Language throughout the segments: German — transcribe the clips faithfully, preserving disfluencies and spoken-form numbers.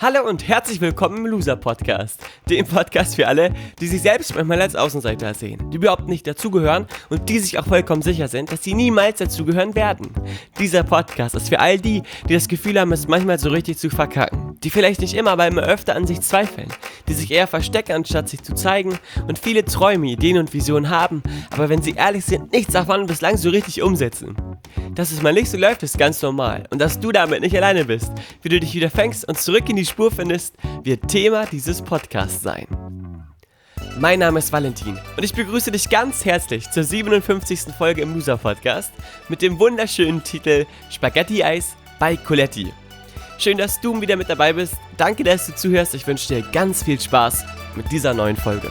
Hallo und herzlich willkommen im Loser Podcast, dem Podcast für alle, die sich selbst manchmal als Außenseiter sehen, die überhaupt nicht dazugehören und die sich auch vollkommen sicher sind, dass sie niemals dazugehören werden. Dieser Podcast ist für all die, die das Gefühl haben, es manchmal so richtig zu verkacken, die vielleicht nicht immer, aber immer öfter an sich zweifeln, die sich eher verstecken, anstatt sich zu zeigen und viele Träume, Ideen und Visionen haben, aber wenn sie ehrlich sind, nichts davon bislang so richtig umsetzen. Dass es mal nicht so läuft, ist ganz normal und dass du damit nicht alleine bist, wie du dich wieder fängst und zurück in die Spur findest, wird Thema dieses Podcasts sein. Mein Name ist Valentin und ich begrüße dich ganz herzlich zur siebenundfünfzigsten Folge im Loser Podcast mit dem wunderschönen Titel Spaghetti-Eis bei Coletti. Schön, dass du wieder mit dabei bist. Danke, dass du zuhörst. Ich wünsche dir ganz viel Spaß mit dieser neuen Folge.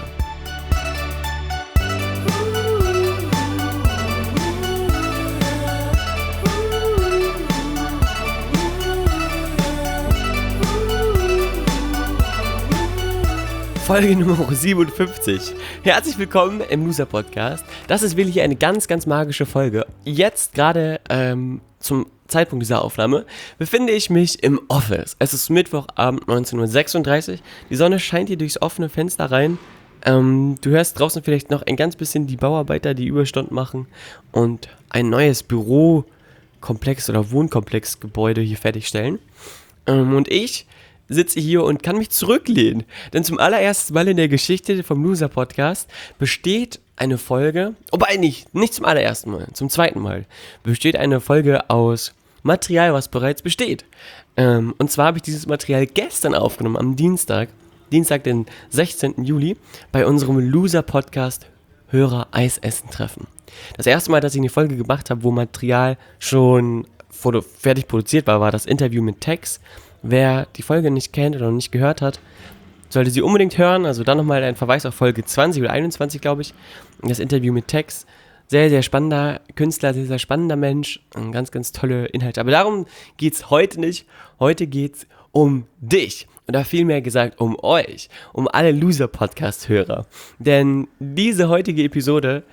Folge Nummer siebenundfünfzig. Herzlich willkommen im Loser Podcast. Das ist wirklich eine ganz, ganz magische Folge. Jetzt gerade ähm, zum Zeitpunkt dieser Aufnahme befinde ich mich im Office. Es ist Mittwochabend neunzehn Uhr sechsunddreißig. Die Sonne scheint hier durchs offene Fenster rein. Ähm, du hörst draußen vielleicht noch ein ganz bisschen die Bauarbeiter, die Überstunden machen und ein neues Bürokomplex oder Wohnkomplexgebäude hier fertigstellen. Ähm, und ich sitze hier und kann mich zurücklehnen. Denn zum allerersten Mal in der Geschichte vom Loser Podcast besteht eine Folge, wobei nicht, nicht zum allerersten Mal, zum zweiten Mal, besteht eine Folge aus Material, was bereits besteht. Ähm, und zwar habe ich dieses Material gestern aufgenommen, am Dienstag, Dienstag, den sechzehnten Juli, bei unserem Loser Podcast Hörer Eisessen treffen. Das erste Mal, dass ich eine Folge gemacht habe, wo Material schon foto- fertig produziert war, war das Interview mit Tex. Wer die Folge nicht kennt oder noch nicht gehört hat, sollte sie unbedingt hören. Also dann nochmal ein Verweis auf Folge zwanzig oder einundzwanzig, glaube ich. Das Interview mit Tex. Sehr, sehr spannender Künstler, sehr, sehr spannender Mensch. Und ganz, ganz tolle Inhalte. Aber darum geht es heute nicht. Heute geht es um dich. Oder vielmehr gesagt um euch. Um alle Loser-Podcast-Hörer. Denn diese heutige Episode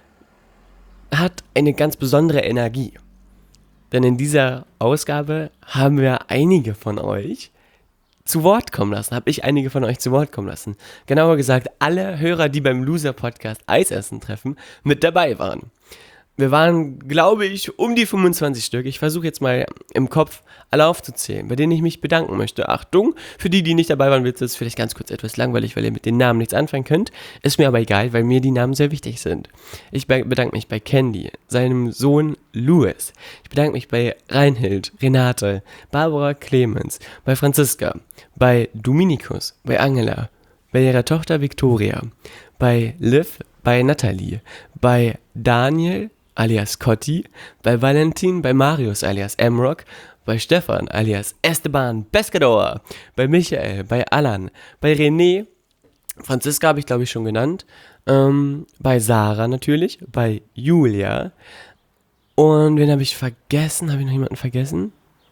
hat eine ganz besondere Energie. Denn in dieser Ausgabe haben wir einige von euch zu Wort kommen lassen. Habe ich einige von euch zu Wort kommen lassen. Genauer gesagt, alle Hörer, die beim Loser-Podcast Eisessen treffen, mit dabei waren. Wir waren, glaube ich, um die fünfundzwanzig Stück. Ich versuche jetzt mal im Kopf alle aufzuzählen, bei denen ich mich bedanken möchte. Achtung, für die, die nicht dabei waren, wird es vielleicht ganz kurz etwas langweilig, weil ihr mit den Namen nichts anfangen könnt. Ist mir aber egal, weil mir die Namen sehr wichtig sind. Ich bedanke mich bei Candy, seinem Sohn Louis. Ich bedanke mich bei Reinhild, Renate, Barbara Clemens, bei Franziska, bei Dominikus, bei Angela, bei ihrer Tochter Victoria, bei Liv, bei Nathalie, bei Daniel, alias Cotti, bei Valentin, bei Marius, alias Amrock, bei Stefan, alias Esteban Pescador, bei Michael, bei Alan, bei René, Franziska habe ich glaube ich schon genannt, ähm, bei Sarah natürlich, bei Julia und wen habe ich vergessen? Habe ich noch jemanden vergessen?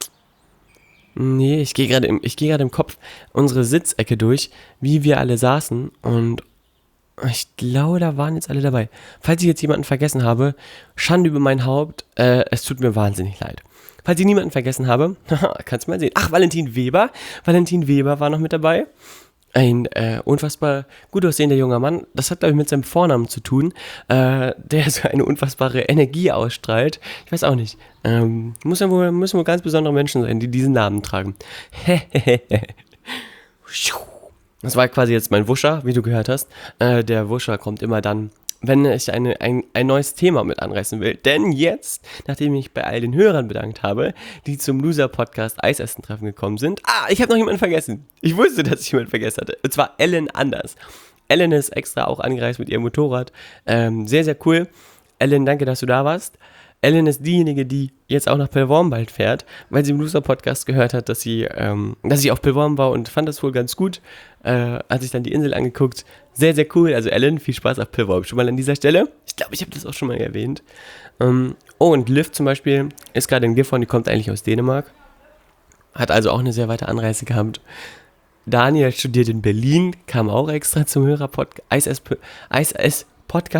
Nee, ich gehe gerade im, ich gehe gerade im Kopf unsere Sitzecke durch, wie wir alle saßen und ich glaube, da waren jetzt alle dabei. Falls ich jetzt jemanden vergessen habe, Schande über mein Haupt, äh, es tut mir wahnsinnig leid. Falls ich niemanden vergessen habe, kannst du mal sehen. Ach, Valentin Weber. Valentin Weber war noch mit dabei. Ein äh, unfassbar gut aussehender junger Mann. Das hat, glaube ich, mit seinem Vornamen zu tun, äh, der so eine unfassbare Energie ausstrahlt. Ich weiß auch nicht. Ähm, muss ja wohl, müssen wohl ganz besondere Menschen sein, die diesen Namen tragen. Das war quasi jetzt mein Wuscher, wie du gehört hast. Äh, der Wuscher kommt immer dann, wenn ich eine, ein, ein neues Thema mit anreißen will. Denn jetzt, nachdem ich bei all den Hörern bedankt habe, die zum Loser-Podcast Eisessen-Treffen gekommen sind. Ah, ich habe noch jemanden vergessen. Ich wusste, dass ich jemanden vergessen hatte. Und zwar Ellen Anders. Ellen ist extra auch angereist mit ihrem Motorrad. Ähm, sehr, sehr cool. Ellen, danke, dass du da warst. Ellen ist diejenige, die jetzt auch nach Pellworm bald fährt, weil sie im Loser-Podcast gehört hat, dass sie, ähm, dass sie auf Pellworm war und fand das wohl ganz gut. Äh, hat sich dann die Insel angeguckt. Sehr, sehr cool. Also Ellen, viel Spaß auf Pellworm. Schon mal an dieser Stelle. Ich glaube, ich habe das auch schon mal erwähnt. Ähm, oh, und Liv zum Beispiel ist gerade in Gifhorn, die kommt eigentlich aus Dänemark. Hat also auch eine sehr weite Anreise gehabt. Daniel studiert in Berlin, kam auch extra zum Hörer-Podcast,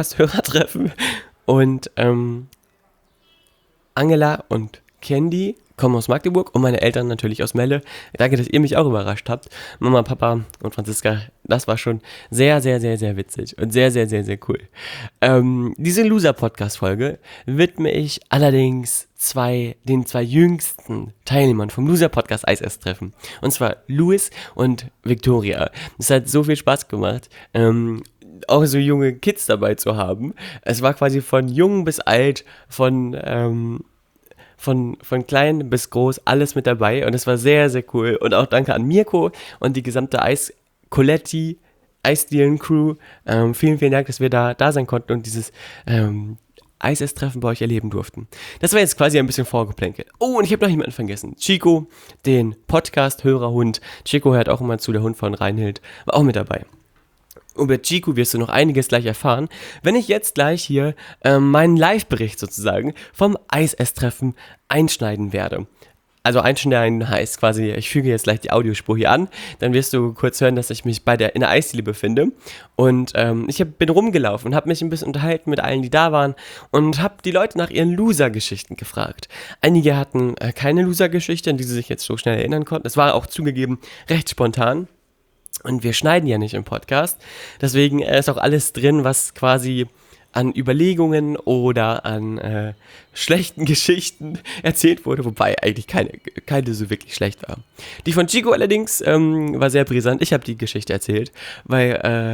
Eis-Podcast-Hörertreffen. Und, ähm, Angela und Candy kommen aus Magdeburg und meine Eltern natürlich aus Melle. Danke, dass ihr mich auch überrascht habt. Mama, Papa und Franziska, das war schon sehr, sehr, sehr, sehr witzig und sehr, sehr, sehr, sehr cool. Ähm, diese Loser-Podcast-Folge widme ich allerdings zwei, den zwei jüngsten Teilnehmern vom Loser-Podcast Eis-Ess-Treffen. Und zwar Louis und Victoria. Es hat so viel Spaß gemacht, ähm, auch so junge Kids dabei zu haben. Es war quasi von jung bis alt, von, ähm, von, von klein bis groß, alles mit dabei. Und es war sehr, sehr cool. Und auch danke an Mirko und die gesamte Eis-Coletti Eisdielen-Crew. Ähm, vielen, vielen Dank, dass wir da, da sein konnten und dieses ähm, Eis-Ess-Treffen bei euch erleben durften. Das war jetzt quasi ein bisschen vorgeplänkelt. Oh, und ich habe noch jemanden vergessen. Chico, den Podcast-Hörerhund. Chico hört auch immer zu, der Hund von Reinhild, war auch mit dabei. Über Chico wirst du noch einiges gleich erfahren, wenn ich jetzt gleich hier ähm, meinen Live-Bericht sozusagen vom Eis-Ess-Treffen einschneiden werde. Also einschneiden heißt quasi, ich füge jetzt gleich die Audiospur hier an, dann wirst du kurz hören, dass ich mich bei der in der Eisdiele befinde und ähm, ich hab, bin rumgelaufen und habe mich ein bisschen unterhalten mit allen, die da waren und habe die Leute nach ihren Loser-Geschichten gefragt. Einige hatten äh, keine Loser-Geschichte, an die sie sich jetzt so schnell erinnern konnten. Es war auch zugegeben recht spontan. Und wir schneiden ja nicht im Podcast, deswegen ist auch alles drin, was quasi an Überlegungen oder an äh, schlechten Geschichten erzählt wurde, wobei eigentlich keine, keine so wirklich schlecht war. Die von Chico allerdings ähm, war sehr brisant. Ich habe die Geschichte erzählt, weil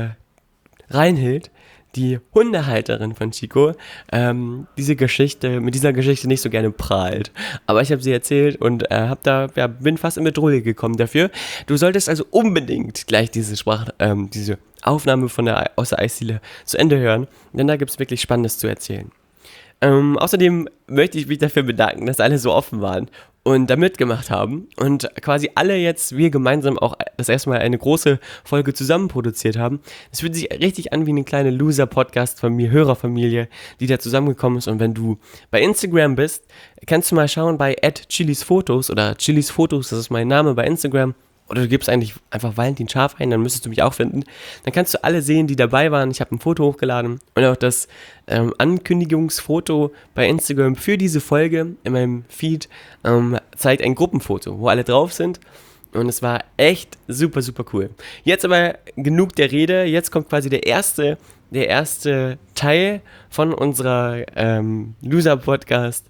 äh, Reinhild, die Hundehalterin von Chico, ähm, diese Geschichte, mit dieser Geschichte nicht so gerne prahlt. Aber ich habe sie erzählt und äh, hab da, ja, bin fast in Bedrohung gekommen dafür. Du solltest also unbedingt gleich diese Sprach, ähm, diese Aufnahme von der, aus der Eisdiele zu Ende hören, denn da gibt es wirklich Spannendes zu erzählen. Ähm, außerdem möchte ich mich dafür bedanken, dass alle so offen waren und da mitgemacht haben und quasi alle jetzt, wir gemeinsam auch das erste Mal eine große Folge zusammen produziert haben. Es fühlt sich richtig an wie eine kleine Loser-Podcast-Familie, Hörerfamilie, die da zusammengekommen ist. Und wenn du bei Instagram bist, kannst du mal schauen bei at chilisfotos oder chilisfotos, das ist mein Name bei Instagram. Oder du gibst eigentlich einfach Valentin Scharf ein, dann müsstest du mich auch finden. Dann kannst du alle sehen, die dabei waren. Ich habe ein Foto hochgeladen und auch das ähm, Ankündigungsfoto bei Instagram für diese Folge in meinem Feed ähm, zeigt ein Gruppenfoto, wo alle drauf sind. Und es war echt super, super cool. Jetzt aber genug der Rede. Jetzt kommt quasi der erste, der erste Teil von unserer ähm, Loser-Podcast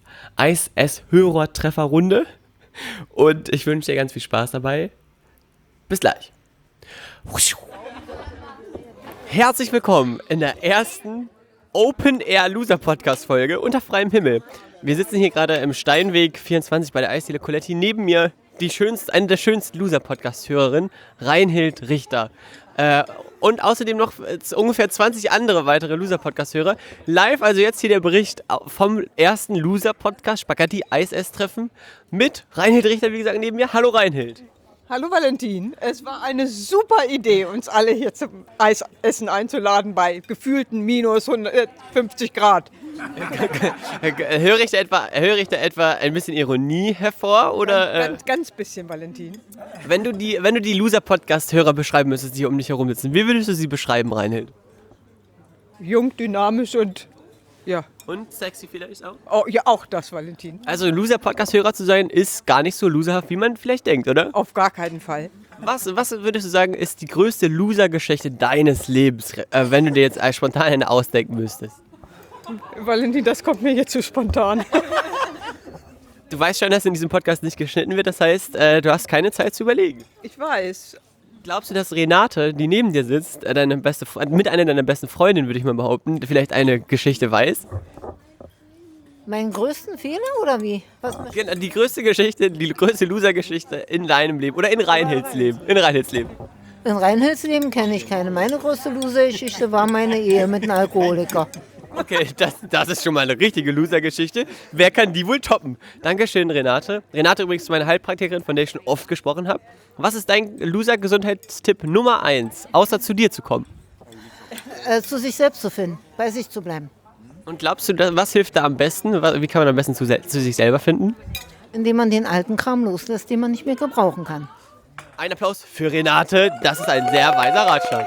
Eis-Ess-Hörer-Treffer-Runde. Und ich wünsche dir ganz viel Spaß dabei. Bis gleich. Herzlich willkommen in der ersten Open-Air-Loser-Podcast-Folge unter freiem Himmel. Wir sitzen hier gerade im Steinweg vierundzwanzig bei der Eisdiele Coletti. Neben mir die schönste, eine der schönsten Loser-Podcast-Hörerinnen, Reinhild Richter. Äh, und außerdem noch ungefähr zwanzig andere weitere Loser-Podcast-Hörer. Live also jetzt hier der Bericht vom ersten Loser-Podcast Spaghetti Eis-Ess-Treffen mit Reinhild Richter, wie gesagt, neben mir. Hallo Reinhild. Hallo Valentin, es war eine super Idee, uns alle hier zum Eisessen einzuladen bei gefühlten minus hundertfünfzig Grad. höre, ich da etwa, höre ich da etwa ein bisschen Ironie hervor? Oder, ganz, ganz, ganz bisschen, Valentin. Wenn du die, wenn du die Loser-Podcast-Hörer beschreiben müsstest, die hier um dich herum sitzen, wie würdest du sie beschreiben, Reinhild? Jung, dynamisch und ja. Und sexy vielleicht auch? Oh, ja, auch das, Valentin. Also Loser-Podcast-Hörer zu sein, ist gar nicht so loserhaft, wie man vielleicht denkt, oder? Auf gar keinen Fall. Was, was würdest du sagen, ist die größte Loser-Geschichte deines Lebens, äh, wenn du dir jetzt äh, spontan eine ausdenken müsstest? Valentin, das kommt mir jetzt zu spontan. Du weißt schon, dass in diesem Podcast nicht geschnitten wird, das heißt, äh, du hast keine Zeit zu überlegen. Ich weiß. Glaubst du, dass Renate, die neben dir sitzt, äh, deine beste, mit einer deiner besten Freundinnen, würde ich mal behaupten, vielleicht eine Geschichte weiß? Meinen größten Fehler oder wie? Was Genau, die größte Geschichte, die größte Loser-Geschichte in deinem Leben oder in Reinhilds Leben. In Reinhilds Leben. In Reinhilds Leben kenne ich keine. Meine größte Loser-Geschichte war meine Ehe mit einem Alkoholiker. Okay, das, das ist schon mal eine richtige Loser-Geschichte. Wer kann die wohl toppen? Dankeschön, Renate. Renate übrigens meine Heilpraktikerin, von der ich schon oft gesprochen habe. Was ist dein Loser-Gesundheitstipp Nummer eins, außer zu dir zu kommen? Äh, zu sich selbst zu finden, bei sich zu bleiben. Und glaubst du, was hilft da am besten? Wie kann man am besten zu, zu sich selber finden? Indem man den alten Kram loslässt, den man nicht mehr gebrauchen kann. Ein Applaus für Renate. Das ist ein sehr weiser Ratschlag.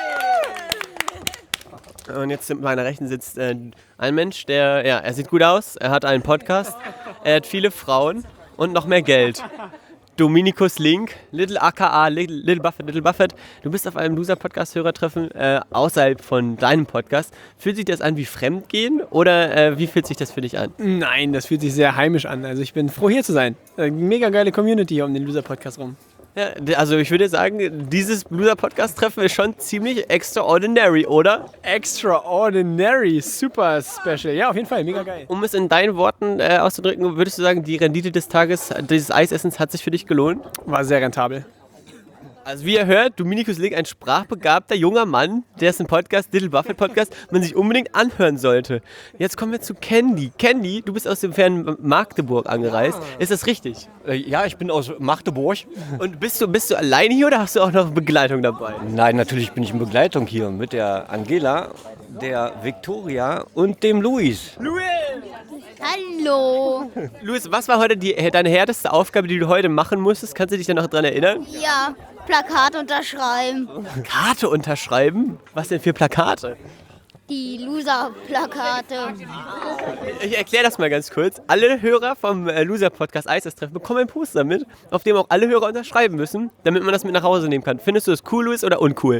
Und jetzt zu meiner Rechten sitzt äh, ein Mensch, der, ja, er sieht gut aus, er hat einen Podcast, er hat viele Frauen und noch mehr Geld. Dominikus Link, Little aka Little, Little Buffett, Little Buffett. Du bist auf einem Loser-Podcast-Hörertreffen äh, außerhalb von deinem Podcast. Fühlt sich das an wie Fremdgehen oder äh, wie fühlt sich das für dich an? Nein, das fühlt sich sehr heimisch an. Also ich bin froh, hier zu sein. Äh, mega geile Community hier um den Loser-Podcast rum. Ja, also ich würde sagen, dieses Loser-Podcast-Treffen ist schon ziemlich extraordinary, oder? Extraordinary, super special. Ja, auf jeden Fall, mega geil. Um es in deinen Worten äh, auszudrücken, würdest du sagen, die Rendite des Tages, dieses Eisessens hat sich für dich gelohnt? War sehr rentabel. Also wie ihr hört, Dominikus Link, ein sprachbegabter junger Mann, der ist ein Podcast, Little Buffett Podcast, man sich unbedingt anhören sollte. Jetzt kommen wir zu Candy. Candy, du bist aus dem fernen Magdeburg angereist. Ist das richtig? Äh, Ja, ich bin aus Magdeburg. Und bist du, bist du alleine hier oder hast du auch noch Begleitung dabei? Nein, natürlich bin ich in Begleitung hier mit der Angela, der Victoria und dem Luis. Hallo. Luis, was war heute die, deine härteste Aufgabe, die du heute machen musstest? Kannst du dich da noch dran erinnern? Ja, Plakat unterschreiben. Karte unterschreiben? Was denn für Plakate? Die Loser-Plakate. Ich erkläre das mal ganz kurz. Alle Hörer vom äh, Loser-Podcast Eisestreffen bekommen ein Poster mit, auf dem auch alle Hörer unterschreiben müssen, damit man das mit nach Hause nehmen kann. Findest du das cool, Luis, oder uncool?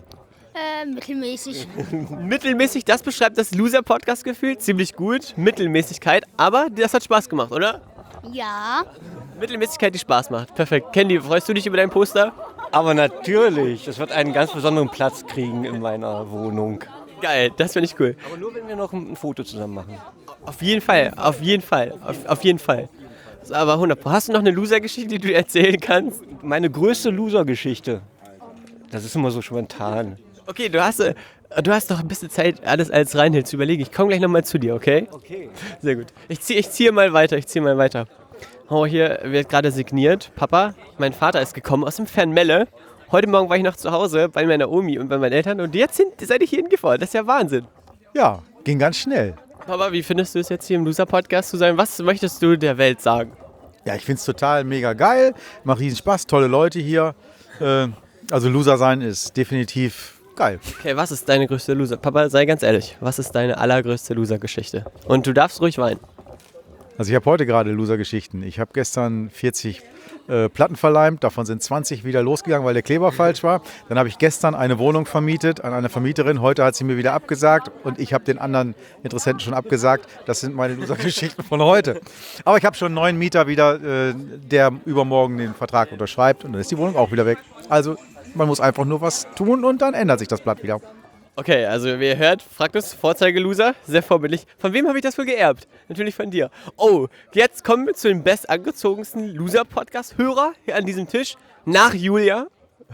Äh, mittelmäßig. Mittelmäßig, das beschreibt das Loser-Podcast-Gefühl. Ziemlich gut. Mittelmäßigkeit, aber das hat Spaß gemacht, oder? Ja. Mittelmäßigkeit, die Spaß macht. Perfekt. Candy, freust du dich über dein Poster? Aber natürlich, es wird einen ganz besonderen Platz kriegen in meiner Wohnung. Geil, das finde ich cool. Aber nur, wenn wir noch ein, ein Foto zusammen machen. Auf jeden Fall, auf jeden Fall, auf, auf jeden Fall. Aber hundert Prozent. Hast du noch eine Loser-Geschichte, die du erzählen kannst? Meine größte Loser-Geschichte, das ist immer so spontan. Okay, du hast, äh, du hast noch ein bisschen Zeit, alles als Reinhild zu überlegen. Ich komme gleich nochmal zu dir, okay? Okay. Sehr gut. Ich ziehe ich zieh mal weiter, ich ziehe mal weiter. Oh, hier wird gerade signiert. Papa, mein Vater ist gekommen aus dem Fernmelle. Heute Morgen war ich noch zu Hause bei meiner Omi und bei meinen Eltern und jetzt sind, seid ihr hier hingefahren. Das ist ja Wahnsinn. Ja, ging ganz schnell. Papa, wie findest du es jetzt hier im Loser-Podcast zu sein? Was möchtest du der Welt sagen? Ja, ich finde es total mega geil. Macht riesen Spaß, tolle Leute hier. Äh, also Loser sein ist definitiv geil. Okay, was ist deine größte Loser? Papa, sei ganz ehrlich, was ist deine allergrößte Loser-Geschichte? Und du darfst ruhig weinen. Also ich habe heute gerade Loser-Geschichten. Ich habe gestern vierzig äh, Platten verleimt, davon sind zwanzig wieder losgegangen, weil der Kleber falsch war. Dann habe ich gestern eine Wohnung vermietet an eine Vermieterin. Heute hat sie mir wieder abgesagt und ich habe den anderen Interessenten schon abgesagt. Das sind meine Loser-Geschichten von heute. Aber ich habe schon einen neuen Mieter wieder, äh, der übermorgen den Vertrag unterschreibt und dann ist die Wohnung auch wieder weg. Also man muss einfach nur was tun und dann ändert sich das Blatt wieder. Okay, also wie ihr hört, Fragnis, Vorzeigeloser, sehr vorbildlich. Von wem habe ich das wohl geerbt? Natürlich von dir. Oh, jetzt kommen wir zu den bestangezogensten Loser-Podcast-Hörer hier an diesem Tisch. Nach Julia.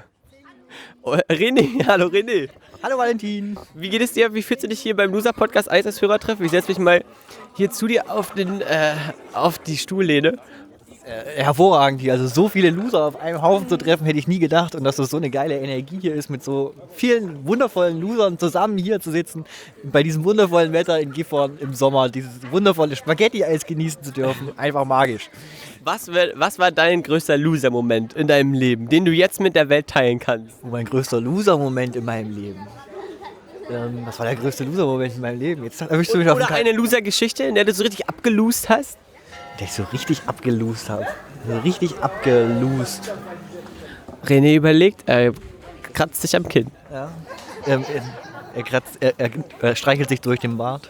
Oh, René, hallo René. Hallo Valentin. Wie geht es dir? Wie fühlst du dich hier beim Loser-Podcast Eis als Hörertreffen? Ich setze mich mal hier zu dir auf, den, äh, auf die Stuhllehne. Äh, hervorragend hier. Also so viele Loser auf einem Haufen zu treffen, hätte ich nie gedacht. Und dass das so eine geile Energie hier ist, mit so vielen wundervollen Losern zusammen hier zu sitzen, bei diesem wundervollen Wetter in Gifhorn im Sommer, dieses wundervolle Spaghetti-Eis genießen zu dürfen. Einfach magisch. Was, wär, was war dein größter Loser-Moment in deinem Leben, den du jetzt mit der Welt teilen kannst? Und mein größter Loser-Moment in meinem Leben. Ähm, was war der größte Loser-Moment in meinem Leben? Jetzt erwischst du mich auf den Oder eine Loser-Geschichte, in der du so richtig abgelost hast? der ich so richtig abgelost habe. So richtig abgelost. René überlegt, er kratzt sich am Kinn. Ja. Ähm, er, er, kratzt, er, er, er streichelt sich durch den Bart.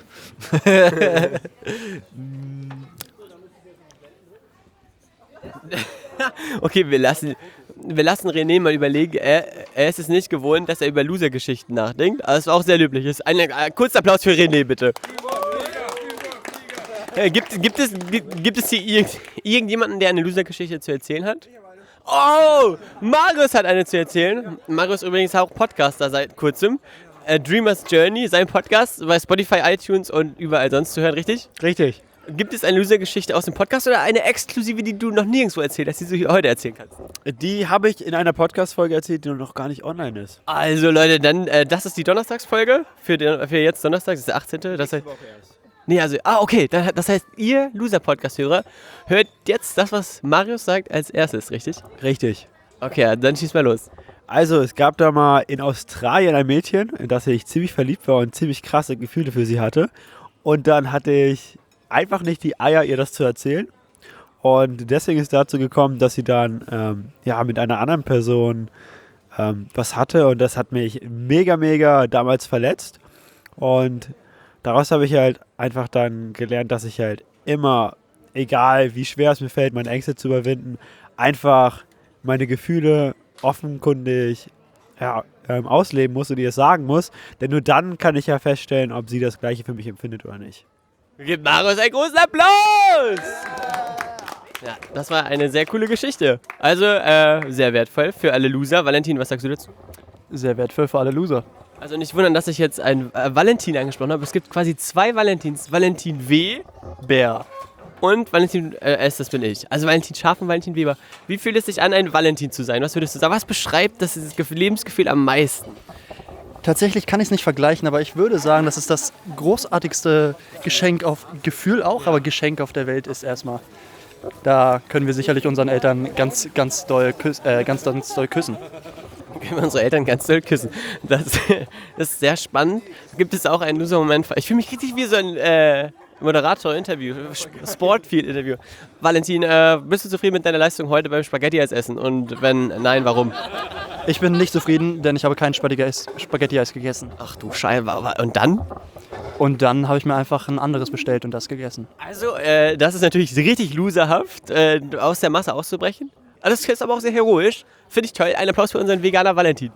Okay, wir lassen, wir lassen René mal überlegen. Er, er ist es nicht gewohnt, dass er über Loser-Geschichten nachdenkt. Aber es war auch sehr löblich. Ein, ein kurzer Applaus für René, bitte. Äh, gibt, gibt, es, gibt, gibt es hier irgend, irgendjemanden, der eine Loser-Geschichte zu erzählen hat? Oh, Marius hat eine zu erzählen. Marius ist übrigens auch Podcaster seit kurzem. Äh, Dreamers Journey, sein Podcast bei Spotify, iTunes und überall sonst zu hören, richtig? Richtig. Gibt es eine Loser-Geschichte aus dem Podcast oder eine exklusive, die du noch nirgendwo erzählt hast, die du hier heute erzählen kannst? Die habe ich in einer Podcast-Folge erzählt, die noch gar nicht online ist. Also Leute, dann, äh, das ist die Donnerstagsfolge für, den, für jetzt Donnerstag, das ist der achtzehnte Das heißt, nee, also, ah, okay, dann, das heißt, ihr Loser-Podcast-Hörer hört jetzt das, was Marius sagt, als erstes, richtig? Richtig. Okay, dann schieß mal los. Also, es gab da mal in Australien ein Mädchen, in das ich ziemlich verliebt war und ziemlich krasse Gefühle für sie hatte. Und dann hatte ich einfach nicht die Eier, ihr das zu erzählen. Und deswegen ist es dazu gekommen, dass sie dann ähm, ja, mit einer anderen Person ähm, was hatte. Und das hat mich mega, mega damals verletzt. Und daraus habe ich halt einfach dann gelernt, dass ich halt immer, egal wie schwer es mir fällt, meine Ängste zu überwinden, einfach meine Gefühle offenkundig ja, ähm, ausleben muss und ihr es sagen muss. Denn nur dann kann ich ja feststellen, ob sie das Gleiche für mich empfindet oder nicht. Gebt Marius einen großen Applaus! Ja, das war eine sehr coole Geschichte. Also äh, sehr wertvoll für alle Loser. Valentin, was sagst du dazu? Sehr wertvoll für alle Loser. Also nicht wundern, dass ich jetzt einen äh, Valentin angesprochen habe. Es gibt quasi zwei Valentins. Valentin W. Bär. Und Valentin äh, S., das bin ich. Also Valentin Scharf und Valentin Weber. Wie fühlt es sich an, ein Valentin zu sein? Was würdest du sagen? Was beschreibt das Gef- Lebensgefühl am meisten? Tatsächlich kann ich es nicht vergleichen, aber ich würde sagen, dass es das großartigste Geschenk auf Gefühl auch, aber Geschenk auf der Welt ist erstmal. Da können wir sicherlich unseren Eltern ganz, ganz doll, küss, äh, ganz, ganz doll küssen. Können wir unsere Eltern ganz doll küssen. Das, das ist sehr spannend. Gibt es auch einen Loser-Moment? Ich fühle mich richtig wie so ein äh, Moderator-Interview, Sportfield-Interview. Valentin, äh, bist du zufrieden mit deiner Leistung heute beim Spaghetti-Eis essen? Und wenn nein, warum? Ich bin nicht zufrieden, denn ich habe kein Spaghetti-Eis Spaghetti-Eis gegessen. Ach du Scheiße, und dann? Und dann habe ich mir einfach ein anderes bestellt und das gegessen. Also, äh, das ist natürlich richtig loserhaft, äh, aus der Masse auszubrechen. Das ist aber auch sehr heroisch. Finde ich toll. Ein Applaus für unseren Veganer Valentin.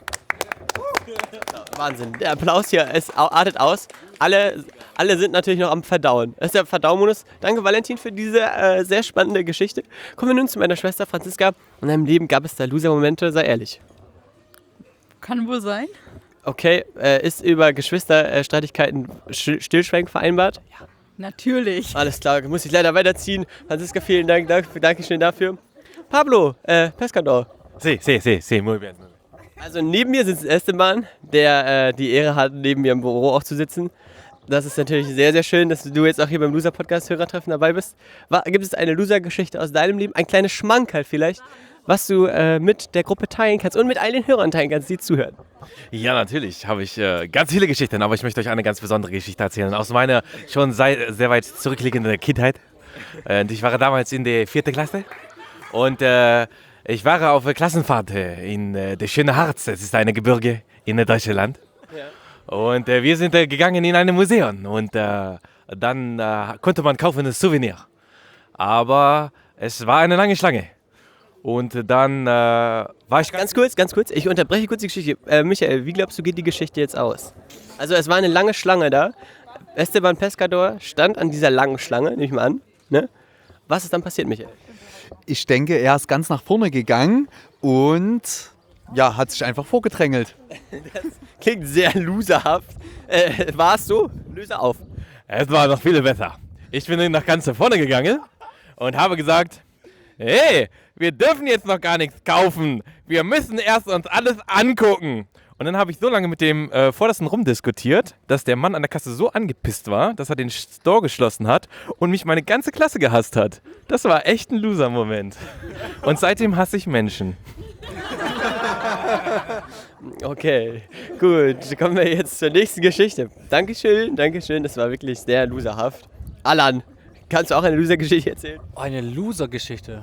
Wahnsinn. Der Applaus hier ist, artet aus. Alle, alle sind natürlich noch am Verdauen. Das ist der Verdaumodus. Danke, Valentin, für diese äh, sehr spannende Geschichte. Kommen wir nun zu meiner Schwester Franziska. In deinem Leben gab es da Loser-Momente, sei ehrlich. Kann wohl sein. Okay, äh, ist über Geschwisterstreitigkeiten äh, Stillschweigen vereinbart? Ja. Natürlich. Alles klar, muss ich leider weiterziehen. Franziska, vielen Dank, danke, danke schön dafür. Pablo, äh, Pescador. Sí, sí, sí, sí, muy bien. Also neben mir sitzt Esteban, der äh, die Ehre hat, neben mir im Büro auch zu sitzen. Das ist natürlich sehr, sehr schön, dass du jetzt auch hier beim Loser-Podcast-Hörertreffen dabei bist. War, gibt es eine Loser-Geschichte aus deinem Leben? Ein kleines Schmankerl vielleicht, was du äh, mit der Gruppe teilen kannst und mit all den Hörern teilen kannst, die zuhören? Ja, natürlich habe ich äh, ganz viele Geschichten, aber ich möchte euch eine ganz besondere Geschichte erzählen. Aus meiner schon sei, sehr weit zurückliegenden Kindheit. Äh, ich war damals in der vierten Klasse und äh, ich war auf Klassenfahrt in äh, der schöne Harz. Das ist eine Gebirge in Deutschland. Ja. Und äh, wir sind äh, gegangen in ein Museum und äh, dann äh, konnte man kaufen ein Souvenir. Aber es war eine lange Schlange. Und dann äh, war ich... Ganz kurz, ganz kurz, ich unterbreche kurz die Geschichte. Äh, Michael, wie glaubst du, geht die Geschichte jetzt aus? Also es war eine lange Schlange da. Esteban Pescador stand an dieser langen Schlange, nehme ich mal an. Ne? Was ist dann passiert, Michael? Ich denke, er ist ganz nach vorne gegangen und ja, hat sich einfach vorgedrängelt. Das klingt sehr loserhaft. Äh, war es so? Löse auf. Es war noch viel besser. Ich bin nach ganz vorne gegangen und habe gesagt, hey, wir dürfen jetzt noch gar nichts kaufen. Wir müssen erst uns alles angucken. Und dann habe ich so lange mit dem äh, Vordersten rumdiskutiert, dass der Mann an der Kasse so angepisst war, dass er den Store geschlossen hat und mich meine ganze Klasse gehasst hat. Das war echt ein Loser-Moment. Und seitdem hasse ich Menschen. Okay, gut. Kommen wir jetzt zur nächsten Geschichte. Dankeschön, Dankeschön. Das war wirklich sehr loserhaft. Alan, kannst du auch eine Loser-Geschichte erzählen? Eine Loser-Geschichte?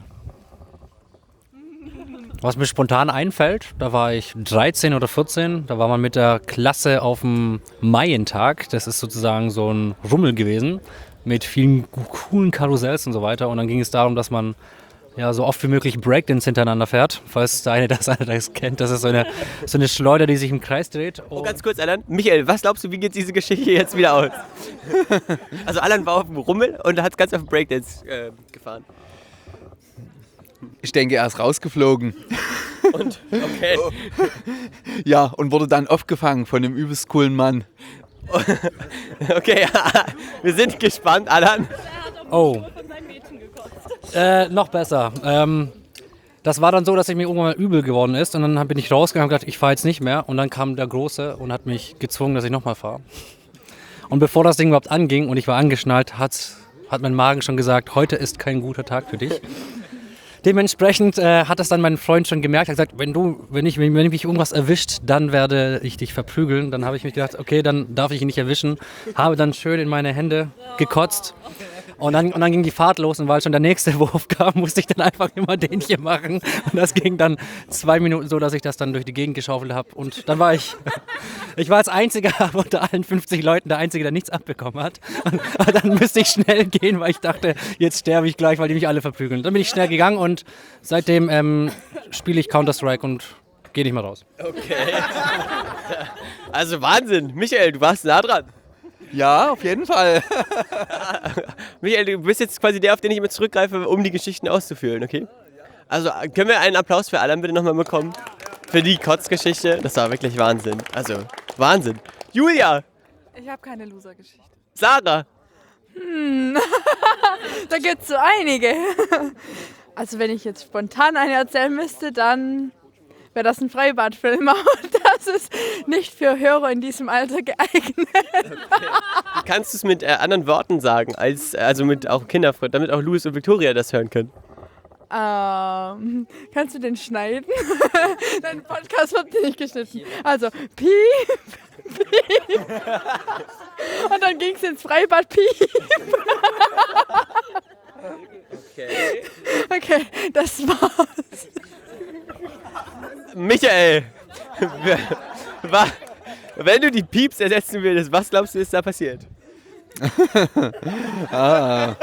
Was mir spontan einfällt, da war ich dreizehn oder vierzehn, da war man mit der Klasse auf dem Maientag, das ist sozusagen so ein Rummel gewesen, mit vielen coolen Karussells und so weiter, und dann ging es darum, dass man ja so oft wie möglich Breakdance hintereinander fährt, falls der eine das, eine das kennt, das ist so eine, so eine Schleuder, die sich im Kreis dreht. Oh, ganz kurz, Alan. Michael, was glaubst du, wie geht diese Geschichte jetzt wieder aus? Also Alan war auf dem Rummel und hat ganz auf dem Breakdance äh, gefahren. Ich denke, er ist rausgeflogen. Und? Okay. Ja, und wurde dann aufgefangen von einem übelst coolen Mann. Okay, wir sind gespannt, Alan. Oh. Äh, noch besser. Ähm, das war dann so, dass ich mir irgendwann mal übel geworden ist und dann bin ich rausgegangen und gedacht, ich fahre jetzt nicht mehr. Und dann kam der Große und hat mich gezwungen, dass ich nochmal fahre. Und bevor das Ding überhaupt anging und ich war angeschnallt, hat, hat mein Magen schon gesagt, heute ist kein guter Tag für dich. Dementsprechend äh, hat das dann mein Freund schon gemerkt. Er hat gesagt, wenn du, wenn ich, wenn mich irgendwas erwischt, dann werde ich dich verprügeln. Dann habe ich mich gedacht, okay, dann darf ich ihn nicht erwischen. Habe dann schön in meine Hände gekotzt Und dann, und dann ging die Fahrt los und weil schon der nächste Wurf kam, musste ich dann einfach immer den hier machen. Und das ging dann zwei Minuten so, dass ich das dann durch die Gegend geschaufelt habe. Und dann war ich, ich war als Einziger unter allen fünfzig Leuten der Einzige, der nichts abbekommen hat. Und dann müsste ich schnell gehen, weil ich dachte, jetzt sterbe ich gleich, weil die mich alle verprügeln. Dann bin ich schnell gegangen und seitdem ähm, spiele ich Counter-Strike und gehe nicht mehr raus. Okay. Also Wahnsinn. Michael, du warst nah dran. Ja, auf jeden Fall. Michael, du bist jetzt quasi der, auf den ich immer zurückgreife, um die Geschichten auszuführen, okay? Also können wir einen Applaus für Alan bitte nochmal bekommen? Für die Kotzgeschichte. Das war wirklich Wahnsinn. Also, Wahnsinn. Julia! Ich habe keine Loser-Geschichte. Sarah! Hm, da gibt es so einige. Also wenn ich jetzt spontan eine erzählen müsste, dann wäre das ein Freibadfilm. Aber das ist nicht für Hörer in diesem Alter geeignet. Okay. Kannst du es mit äh, anderen Worten sagen, als, also mit auch Kinderfreund, damit auch Louis und Victoria das hören können? Ähm, kannst du den schneiden? Dein Podcast wird nicht geschnitten. Also, piep, piep. Und dann ging es ins Freibad, piep. Okay. Okay, das war's. Michael, wa- wenn du die Pieps ersetzen würdest, was glaubst du, ist da passiert? ah.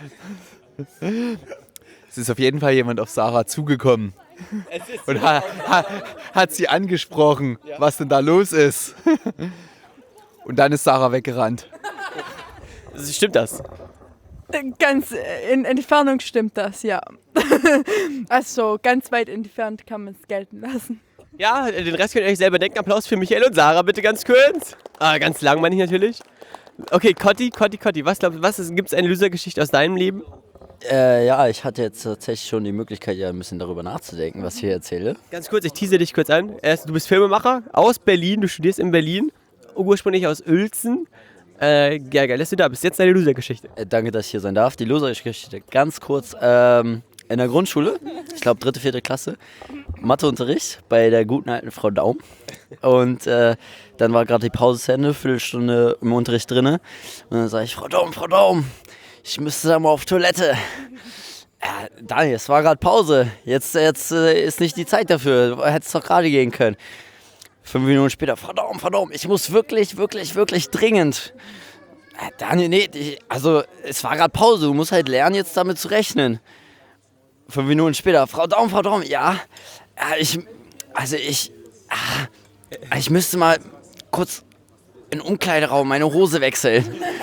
Es ist auf jeden Fall jemand auf Sarah zugekommen und ha- ha- hat sie angesprochen, ja. was denn da los ist. Und dann ist Sarah weggerannt. Stimmt das? Ganz in Entfernung stimmt das, ja. Also ganz weit entfernt kann man es gelten lassen. Ja, den Rest könnt ihr euch selber denken. Applaus für Michael und Sarah, bitte ganz kurz. Ah, ganz lang meine ich natürlich. Okay, Cotti, Cotti, Cotti, was glaubst du, was gibt es eine Loser-Geschichte aus deinem Leben? Äh, ja, ich hatte jetzt tatsächlich schon die Möglichkeit, ja ein bisschen darüber nachzudenken, was ich hier erzähle. Ganz kurz, ich tease dich kurz an. Erst, du bist Filmemacher aus Berlin, du studierst in Berlin, ursprünglich aus Uelzen. Äh, ja, geil, dass du da bist. Jetzt deine Loser-Geschichte. Äh, danke, dass ich hier sein darf. Die Loser-Geschichte ganz kurz. Ähm, in der Grundschule, ich glaube dritte, vierte Klasse, Matheunterricht bei der guten alten Frau Daum. Und äh, dann war gerade die Pause zu Ende, Viertelstunde im Unterricht drinne. Und dann sage ich, Frau Daum, Frau Daum, ich müsste da mal auf Toilette. Ja, Daniel, es war gerade Pause. Jetzt, jetzt äh, ist nicht die Zeit dafür. Du hättest doch gerade gehen können. Fünf Minuten später, Frau Daum, Frau Daum, ich muss wirklich, wirklich, wirklich dringend. Ja, Daniel, nee, ich, also es war gerade Pause. Du musst halt lernen, jetzt damit zu rechnen. Fünf Minuten später, Frau Daum, Frau Daum, ja, ja ich, also ich, ah, ich müsste mal kurz in den Umkleideraum meine Hose wechseln.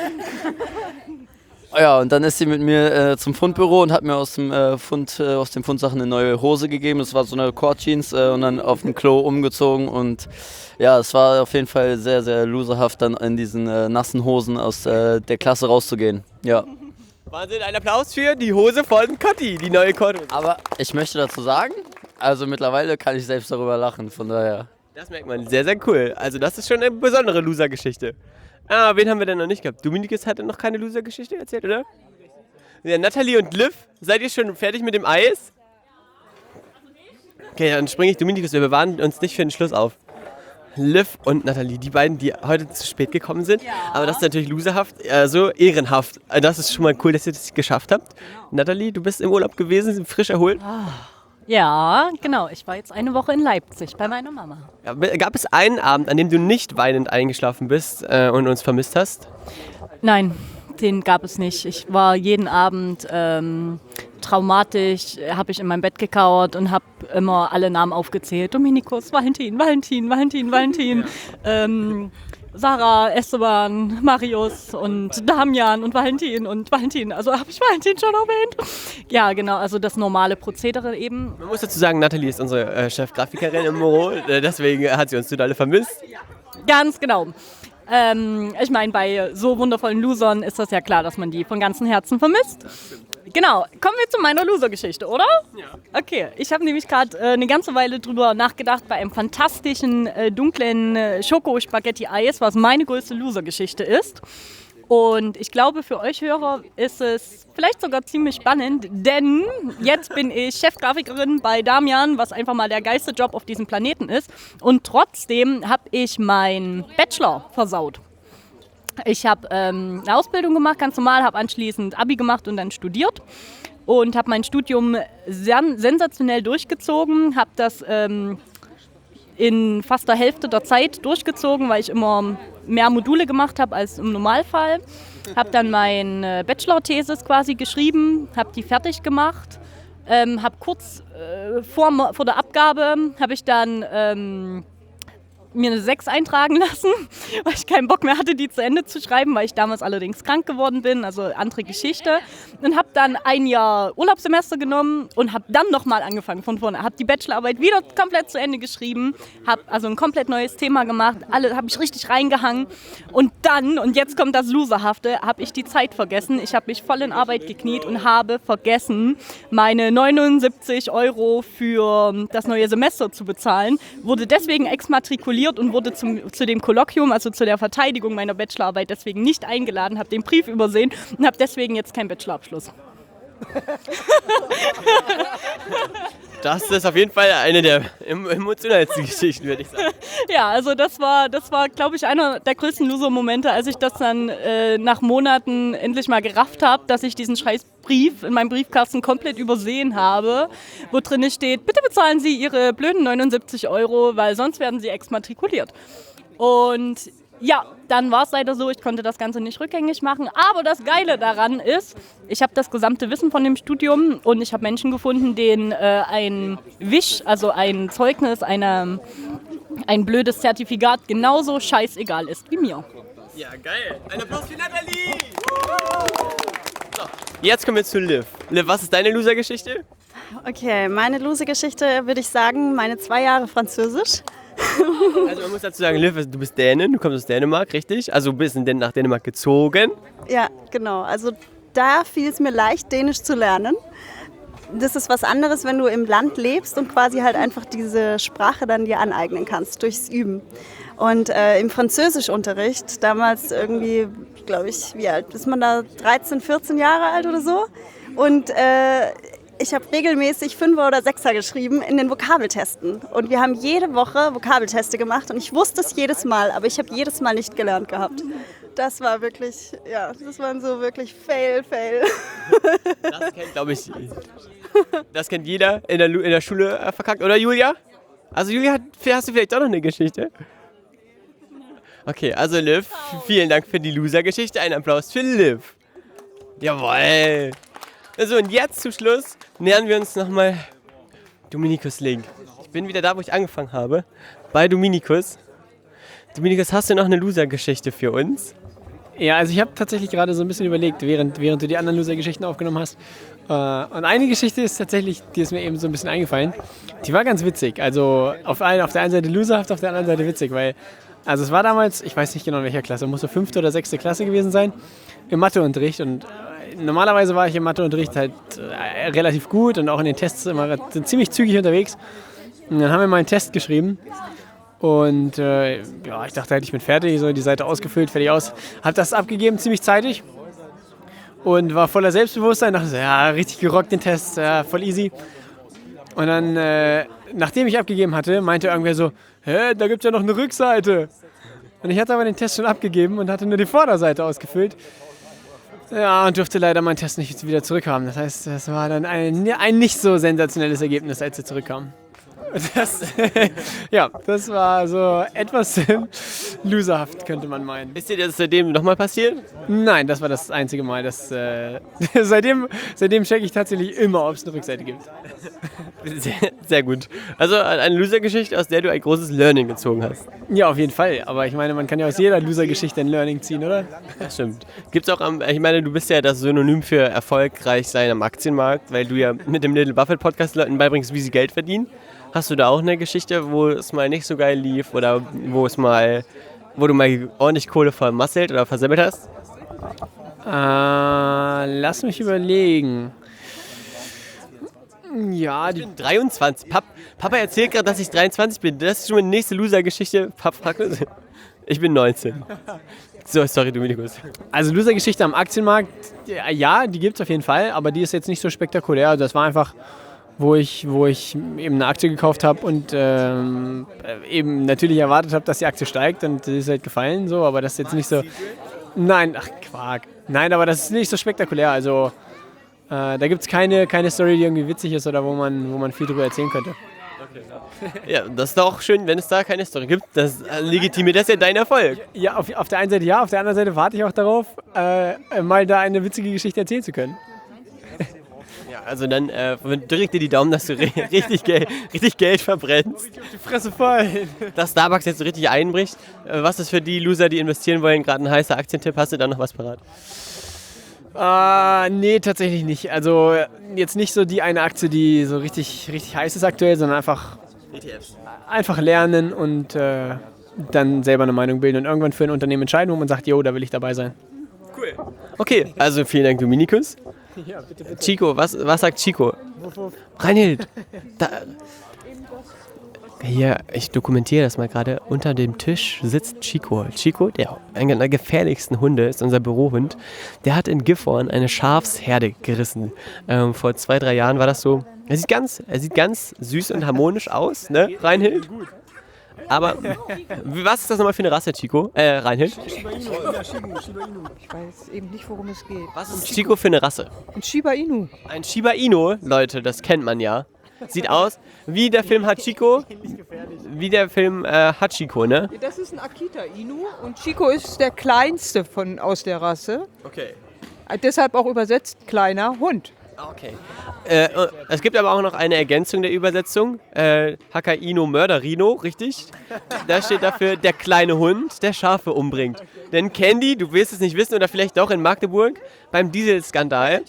Ja, und dann ist sie mit mir äh, zum Fundbüro und hat mir aus dem äh, Fund, äh, aus den Fundsachen eine neue Hose gegeben. Das war so eine Cord-Jeans äh, und dann auf dem Klo umgezogen. Und ja, es war auf jeden Fall sehr, sehr loserhaft, dann in diesen äh, nassen Hosen aus äh, der Klasse rauszugehen. Ja. Wahnsinn, ein Applaus für die Hose von Cotti, die neue Cord-Hose. Aber ich möchte dazu sagen, also mittlerweile kann ich selbst darüber lachen, von daher. Das merkt man, sehr, sehr cool. Also das ist schon eine besondere Loser-Geschichte. Ah, wen haben wir denn noch nicht gehabt? Dominikus hatte noch keine Loser-Geschichte erzählt, oder? Ja, Nathalie und Liv, seid ihr schon fertig mit dem Eis? Okay, dann springe ich Dominikus, wir bewahren uns nicht für den Schluss auf. Liv und Nathalie, die beiden, die heute zu spät gekommen sind. Ja. Aber das ist natürlich loserhaft, also ehrenhaft. Das ist schon mal cool, dass ihr das geschafft habt. Genau. Nathalie, du bist im Urlaub gewesen, frisch erholt. Ah. Ja, genau. Ich war jetzt eine Woche in Leipzig bei meiner Mama. Ja, gab es einen Abend, an dem du nicht weinend eingeschlafen bist äh, und uns vermisst hast? Nein, den gab es nicht. Ich war jeden Abend ähm, traumatisch, habe ich in meinem Bett gekauert und habe immer alle Namen aufgezählt. Dominikus, Valentin, Valentin, Valentin, Valentin. Ja. Ähm, Sarah, Esteban, Marius und Damian und Valentin und Valentin. Also habe ich Valentin schon erwähnt? Ja, genau, also das normale Prozedere eben. Man muss dazu sagen, Nathalie ist unsere äh, Chefgrafikerin im Büro, äh, deswegen hat sie uns total alle vermisst. Ganz genau. Ähm, ich meine, bei so wundervollen Losern ist das ja klar, dass man die von ganzem Herzen vermisst. Genau, kommen wir zu meiner Loser-Geschichte, oder? Ja. Okay, ich habe nämlich gerade äh, eine ganze Weile drüber nachgedacht bei einem fantastischen, äh, dunklen äh, Schoko-Spaghetti-Eis, was meine größte Loser-Geschichte ist. Und ich glaube, für euch Hörer ist es vielleicht sogar ziemlich spannend, denn jetzt bin ich Chefgrafikerin bei Damian, was einfach mal der geilste Job auf diesem Planeten ist. Und trotzdem habe ich meinen Bachelor versaut. Ich habe ähm, eine Ausbildung gemacht, ganz normal, habe anschließend Abi gemacht und dann studiert. Und habe mein Studium sen- sensationell durchgezogen, habe das ähm, in fast der Hälfte der Zeit durchgezogen, weil ich immer mehr Module gemacht habe als im Normalfall. Habe dann meine Bachelor-Thesis quasi geschrieben, habe die fertig gemacht, ähm, habe kurz äh, vor, vor der Abgabe, habe ich dann ähm, mir eine sechs eintragen lassen, weil ich keinen Bock mehr hatte, die zu Ende zu schreiben, weil ich damals allerdings krank geworden bin, also andere Geschichte. Und habe dann ein Jahr Urlaubssemester genommen und habe dann nochmal angefangen von vorne. Habe die Bachelorarbeit wieder komplett zu Ende geschrieben, habe also ein komplett neues Thema gemacht, alle habe ich richtig reingehangen. Und dann, und jetzt kommt das Loserhafte, habe ich die Zeit vergessen. Ich habe mich voll in Arbeit gekniet und habe vergessen, meine neunundsiebzig Euro für das neue Semester zu bezahlen. Wurde deswegen exmatrikuliert und wurde zum, zu dem Kolloquium, also zu der Verteidigung meiner Bachelorarbeit deswegen nicht eingeladen, habe den Brief übersehen und habe deswegen jetzt keinen Bachelorabschluss. Das ist auf jeden Fall eine der emotionalsten Geschichten, würde ich sagen. Ja, also das war, das war, glaube ich, einer der größten Loser-Momente, als ich das dann äh, nach Monaten endlich mal gerafft habe, dass ich diesen scheiß Brief in meinem Briefkasten komplett übersehen habe, wo drin steht, bitte bezahlen Sie Ihre blöden neunundsiebzig Euro, weil sonst werden Sie exmatrikuliert. Und ja, dann war es leider so, ich konnte das Ganze nicht rückgängig machen. Aber das Geile daran ist, ich habe das gesamte Wissen von dem Studium und ich habe Menschen gefunden, denen äh, ein Wisch, also ein Zeugnis, eine, ein blödes Zertifikat genauso scheißegal ist wie mir. Ja, geil. Ein Applaus für Nathalie! So, jetzt kommen wir zu Liv. Liv, was ist deine Loser-Geschichte? Okay, meine Loser-Geschichte würde ich sagen, meine zwei Jahre Französisch. Also man muss dazu sagen, Liv, du bist Dänin, du kommst aus Dänemark, richtig? Also du bist in Den- nach Dänemark gezogen. Ja, genau. Also da fiel es mir leicht, Dänisch zu lernen. Das ist was anderes, wenn du im Land lebst und quasi halt einfach diese Sprache dann dir aneignen kannst, durchs Üben. Und äh, im Französischunterricht, damals irgendwie, glaube ich, wie alt ist man da? dreizehn, vierzehn Jahre alt oder so. Und äh, ich habe regelmäßig Fünfer oder Sechser geschrieben in den Vokabeltesten. Und wir haben jede Woche Vokabelteste gemacht und ich wusste es jedes Mal, aber ich habe jedes Mal nicht gelernt gehabt. Das war wirklich, ja, das waren so wirklich Fail, Fail. Das kennt, glaube ich, das kennt jeder in der, Lu- in der Schule äh, verkackt, oder Julia? Also Julia, hat, hast du vielleicht auch noch eine Geschichte? Okay, also Liv, vielen Dank für die Loser-Geschichte. Ein Applaus für Liv. Jawohl. Also und jetzt zum Schluss nähern wir uns nochmal Dominikus Link. Ich bin wieder da, wo ich angefangen habe, bei Dominikus. Dominikus, hast du noch eine Loser-Geschichte für uns? Ja, also ich habe tatsächlich gerade so ein bisschen überlegt, während, während du die anderen Loser-Geschichten aufgenommen hast. Äh, und eine Geschichte ist tatsächlich, die ist mir eben so ein bisschen eingefallen. Die war ganz witzig. Also auf, ein, auf der einen Seite loserhaft, auf der anderen Seite witzig, weil also es war damals, ich weiß nicht genau in welcher Klasse, muss so fünfte oder sechste Klasse gewesen sein, im Matheunterricht. Und normalerweise war ich im Matheunterricht halt äh, relativ gut und auch in den Tests immer ziemlich zügig unterwegs. Und dann haben wir mal einen Test geschrieben. Und äh, ja, ich dachte halt, ich bin fertig, so die Seite ausgefüllt, fertig aus. Hab das abgegeben, ziemlich zeitig. Und war voller Selbstbewusstsein. Dachte so, ja, richtig gerockt den Test, ja, voll easy. Und dann, äh, nachdem ich abgegeben hatte, meinte irgendwer so, hä, da gibt's ja noch eine Rückseite. Und ich hatte aber den Test schon abgegeben und hatte nur die Vorderseite ausgefüllt. Ja, und durfte leider meinen Test nicht wieder zurückhaben. Das heißt, das war dann ein, ein nicht so sensationelles Ergebnis, als er zurückkam. Das, ja, das war so etwas loserhaft, könnte man meinen. Ist dir das seitdem nochmal passiert? Nein, das war das einzige Mal. Das, äh, seitdem seitdem checke ich tatsächlich immer, ob es eine Rückseite gibt. Sehr, sehr gut. Also eine Loser-Geschichte, aus der du ein großes Learning gezogen hast. Ja, auf jeden Fall. Aber ich meine, man kann ja aus jeder Loser-Geschichte ein Learning ziehen, oder? Das stimmt. Gibt's auch am, ich meine, du bist ja das Synonym für erfolgreich sein am Aktienmarkt, weil du ja mit dem Little Buffett Podcast Leuten beibringst, wie sie Geld verdienen. Hast du da auch eine Geschichte, wo es mal nicht so geil lief oder wo es mal, wo du mal ordentlich Kohle vermasselt oder versemmelt hast? Äh, lass mich überlegen. Ja, die ich bin dreiundzwanzig. Pap, Papa erzählt gerade, dass ich dreiundzwanzig bin. Das ist schon meine nächste Loser-Geschichte. Pap, frag uns. Ich bin neunzehn. So, sorry, Dominikus. Also Loser-Geschichte am Aktienmarkt, ja, die gibt es auf jeden Fall, aber die ist jetzt nicht so spektakulär. Das war einfach, wo ich, wo ich eben eine Aktie gekauft habe und ähm, eben natürlich erwartet habe, dass die Aktie steigt und die ist halt gefallen, so, aber das ist jetzt nicht so... Nein, ach Quark. Nein, aber das ist nicht so spektakulär. Also äh, da gibt es keine, keine Story, die irgendwie witzig ist oder wo man, wo man viel drüber erzählen könnte. Ja, das ist doch auch schön, wenn es da keine Story gibt. Das legitimiert das ja dein Erfolg. Ja, auf, auf der einen Seite ja, auf der anderen Seite warte ich auch darauf, äh, mal da eine witzige Geschichte erzählen zu können. Ja, also dann äh, drück dir die Daumen, dass du richtig, Geld, richtig Geld verbrennst. Die Fresse voll. Dass Starbucks jetzt so richtig einbricht. Äh, was ist für die Loser, die investieren wollen, gerade ein heißer Aktientipp? Hast du da noch was parat? Uh, nee, tatsächlich nicht. Also jetzt nicht so die eine Aktie, die so richtig, richtig heiß ist aktuell, sondern einfach, E T Fs. einfach lernen und äh, dann selber eine Meinung bilden und irgendwann für ein Unternehmen entscheiden, wo man sagt, jo, da will ich dabei sein. Cool. Okay, also vielen Dank, Dominikus. Ja, bitte, bitte. Chico, was, was sagt Chico? Reinhild, da, hier, ich dokumentiere das mal gerade. Unter dem Tisch sitzt Chico. Chico, der einer der gefährlichsten Hunde, ist unser Bürohund. Der hat in Gifhorn eine Schafsherde gerissen. Ähm, vor zwei, drei Jahren war das so. Er sieht ganz, er sieht ganz süß und harmonisch aus, ne, Reinhild? Aber was ist das nochmal für eine Rasse, Chico? Äh, Reinhild? Ich weiß eben nicht, worum es geht. Was ist Chico für eine Rasse? Ein Shiba Inu. Ein Shiba Inu, Leute, das kennt man ja. Sieht aus wie der Film Hachiko. Wie der Film äh, Hachiko, ne? Das ist ein Akita Inu und Chico ist der kleinste von, aus der Rasse. Okay. Äh, deshalb auch übersetzt kleiner Hund. Okay. Äh, es gibt aber auch noch eine Ergänzung der Übersetzung. Äh, Hakaino Mörderino, richtig? Da steht dafür der kleine Hund, der Schafe umbringt. Denn Candy, du wirst es nicht wissen oder vielleicht doch in Magdeburg, beim Dieselskandal.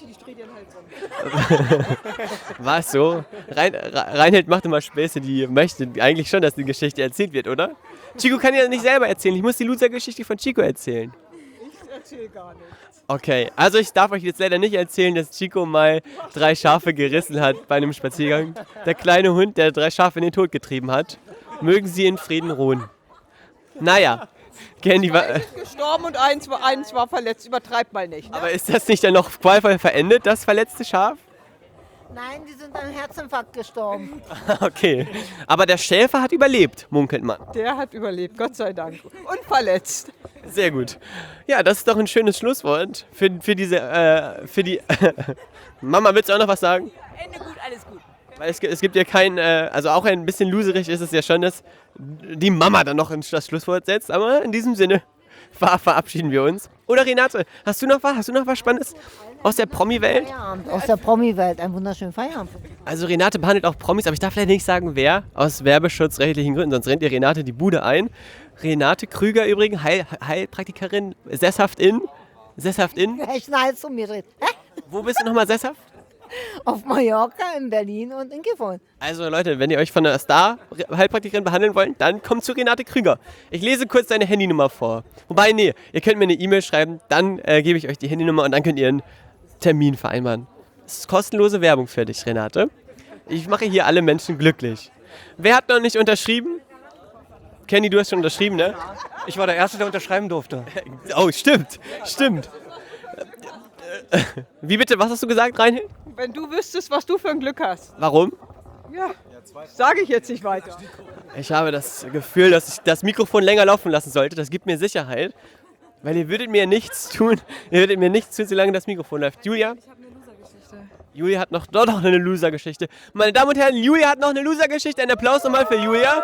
War es so? Rein, Reinhild macht immer Späße, die möchte eigentlich schon, dass die Geschichte erzählt wird, oder? Chico kann ja nicht selber erzählen. Ich muss die Loser-Geschichte von Chico erzählen. Ich erzähle gar nichts. Okay, also ich darf euch jetzt leider nicht erzählen, dass Chico mal drei Schafe gerissen hat bei einem Spaziergang. Der kleine Hund, der drei Schafe in den Tod getrieben hat. Mögen sie in Frieden ruhen. Naja, Candy war... Zwei sind gestorben und eins war, eins war verletzt. Übertreibt mal nicht. Ne? Aber ist das nicht dann noch qualvoll verendet, das verletzte Schaf? Nein, die sind an Herzinfarkt gestorben. Okay, aber der Schäfer hat überlebt, munkelt man. Der hat überlebt, Gott sei Dank. Und verletzt. Sehr gut. Ja, das ist doch ein schönes Schlusswort für, für diese, äh, für die... Mama, willst du auch noch was sagen? Ende gut, alles gut. Weil es, es gibt ja kein, äh, also auch ein bisschen loserig ist es ja schon, dass die Mama dann noch das Schlusswort setzt. Aber in diesem Sinne ver verabschieden wir uns. Oder Renate, hast du noch was? Hast du noch was Spannendes aus der Promi-Welt? Feierabend, aus der Promi-Welt. Einen wunderschönen Feierabend. Also Renate behandelt auch Promis, aber ich darf leider nicht sagen, wer. Aus werbeschutzrechtlichen Gründen, sonst rennt ihr Renate die Bude ein. Renate Krüger übrigens, Heil, Heilpraktikerin, sesshaft in. Sesshaft in. Welchen Hals zu mir dreht. Wo bist du nochmal sesshaft? Auf Mallorca, in Berlin und in Gifhorn. Also Leute, wenn ihr euch von einer Star-Heilpraktikerin behandeln wollt, dann kommt zu Renate Krüger. Ich lese kurz deine Handynummer vor. Wobei, nee, ihr könnt mir eine E-Mail schreiben, dann äh, gebe ich euch die Handynummer und dann könnt ihr einen Termin vereinbaren. Das ist kostenlose Werbung für dich, Renate. Ich mache hier alle Menschen glücklich. Wer hat noch nicht unterschrieben? Kenny, du hast schon unterschrieben, ne? Ich war der Erste, der unterschreiben durfte. Oh, stimmt, stimmt. Wie bitte, was hast du gesagt, Reinhild? Wenn du wüsstest, was du für ein Glück hast. Warum? Ja, sage ich jetzt nicht weiter. Ich habe das Gefühl, dass ich das Mikrofon länger laufen lassen sollte. Das gibt mir Sicherheit. Weil ihr würdet mir nichts tun. Ihr würdet mir nichts tun, solange das Mikrofon läuft. Julia? Ich habe eine Loser-Geschichte. Julia hat noch, doch noch eine Loser-Geschichte. Meine Damen und Herren, Julia hat noch eine Loser-Geschichte. Einen Applaus nochmal für Julia.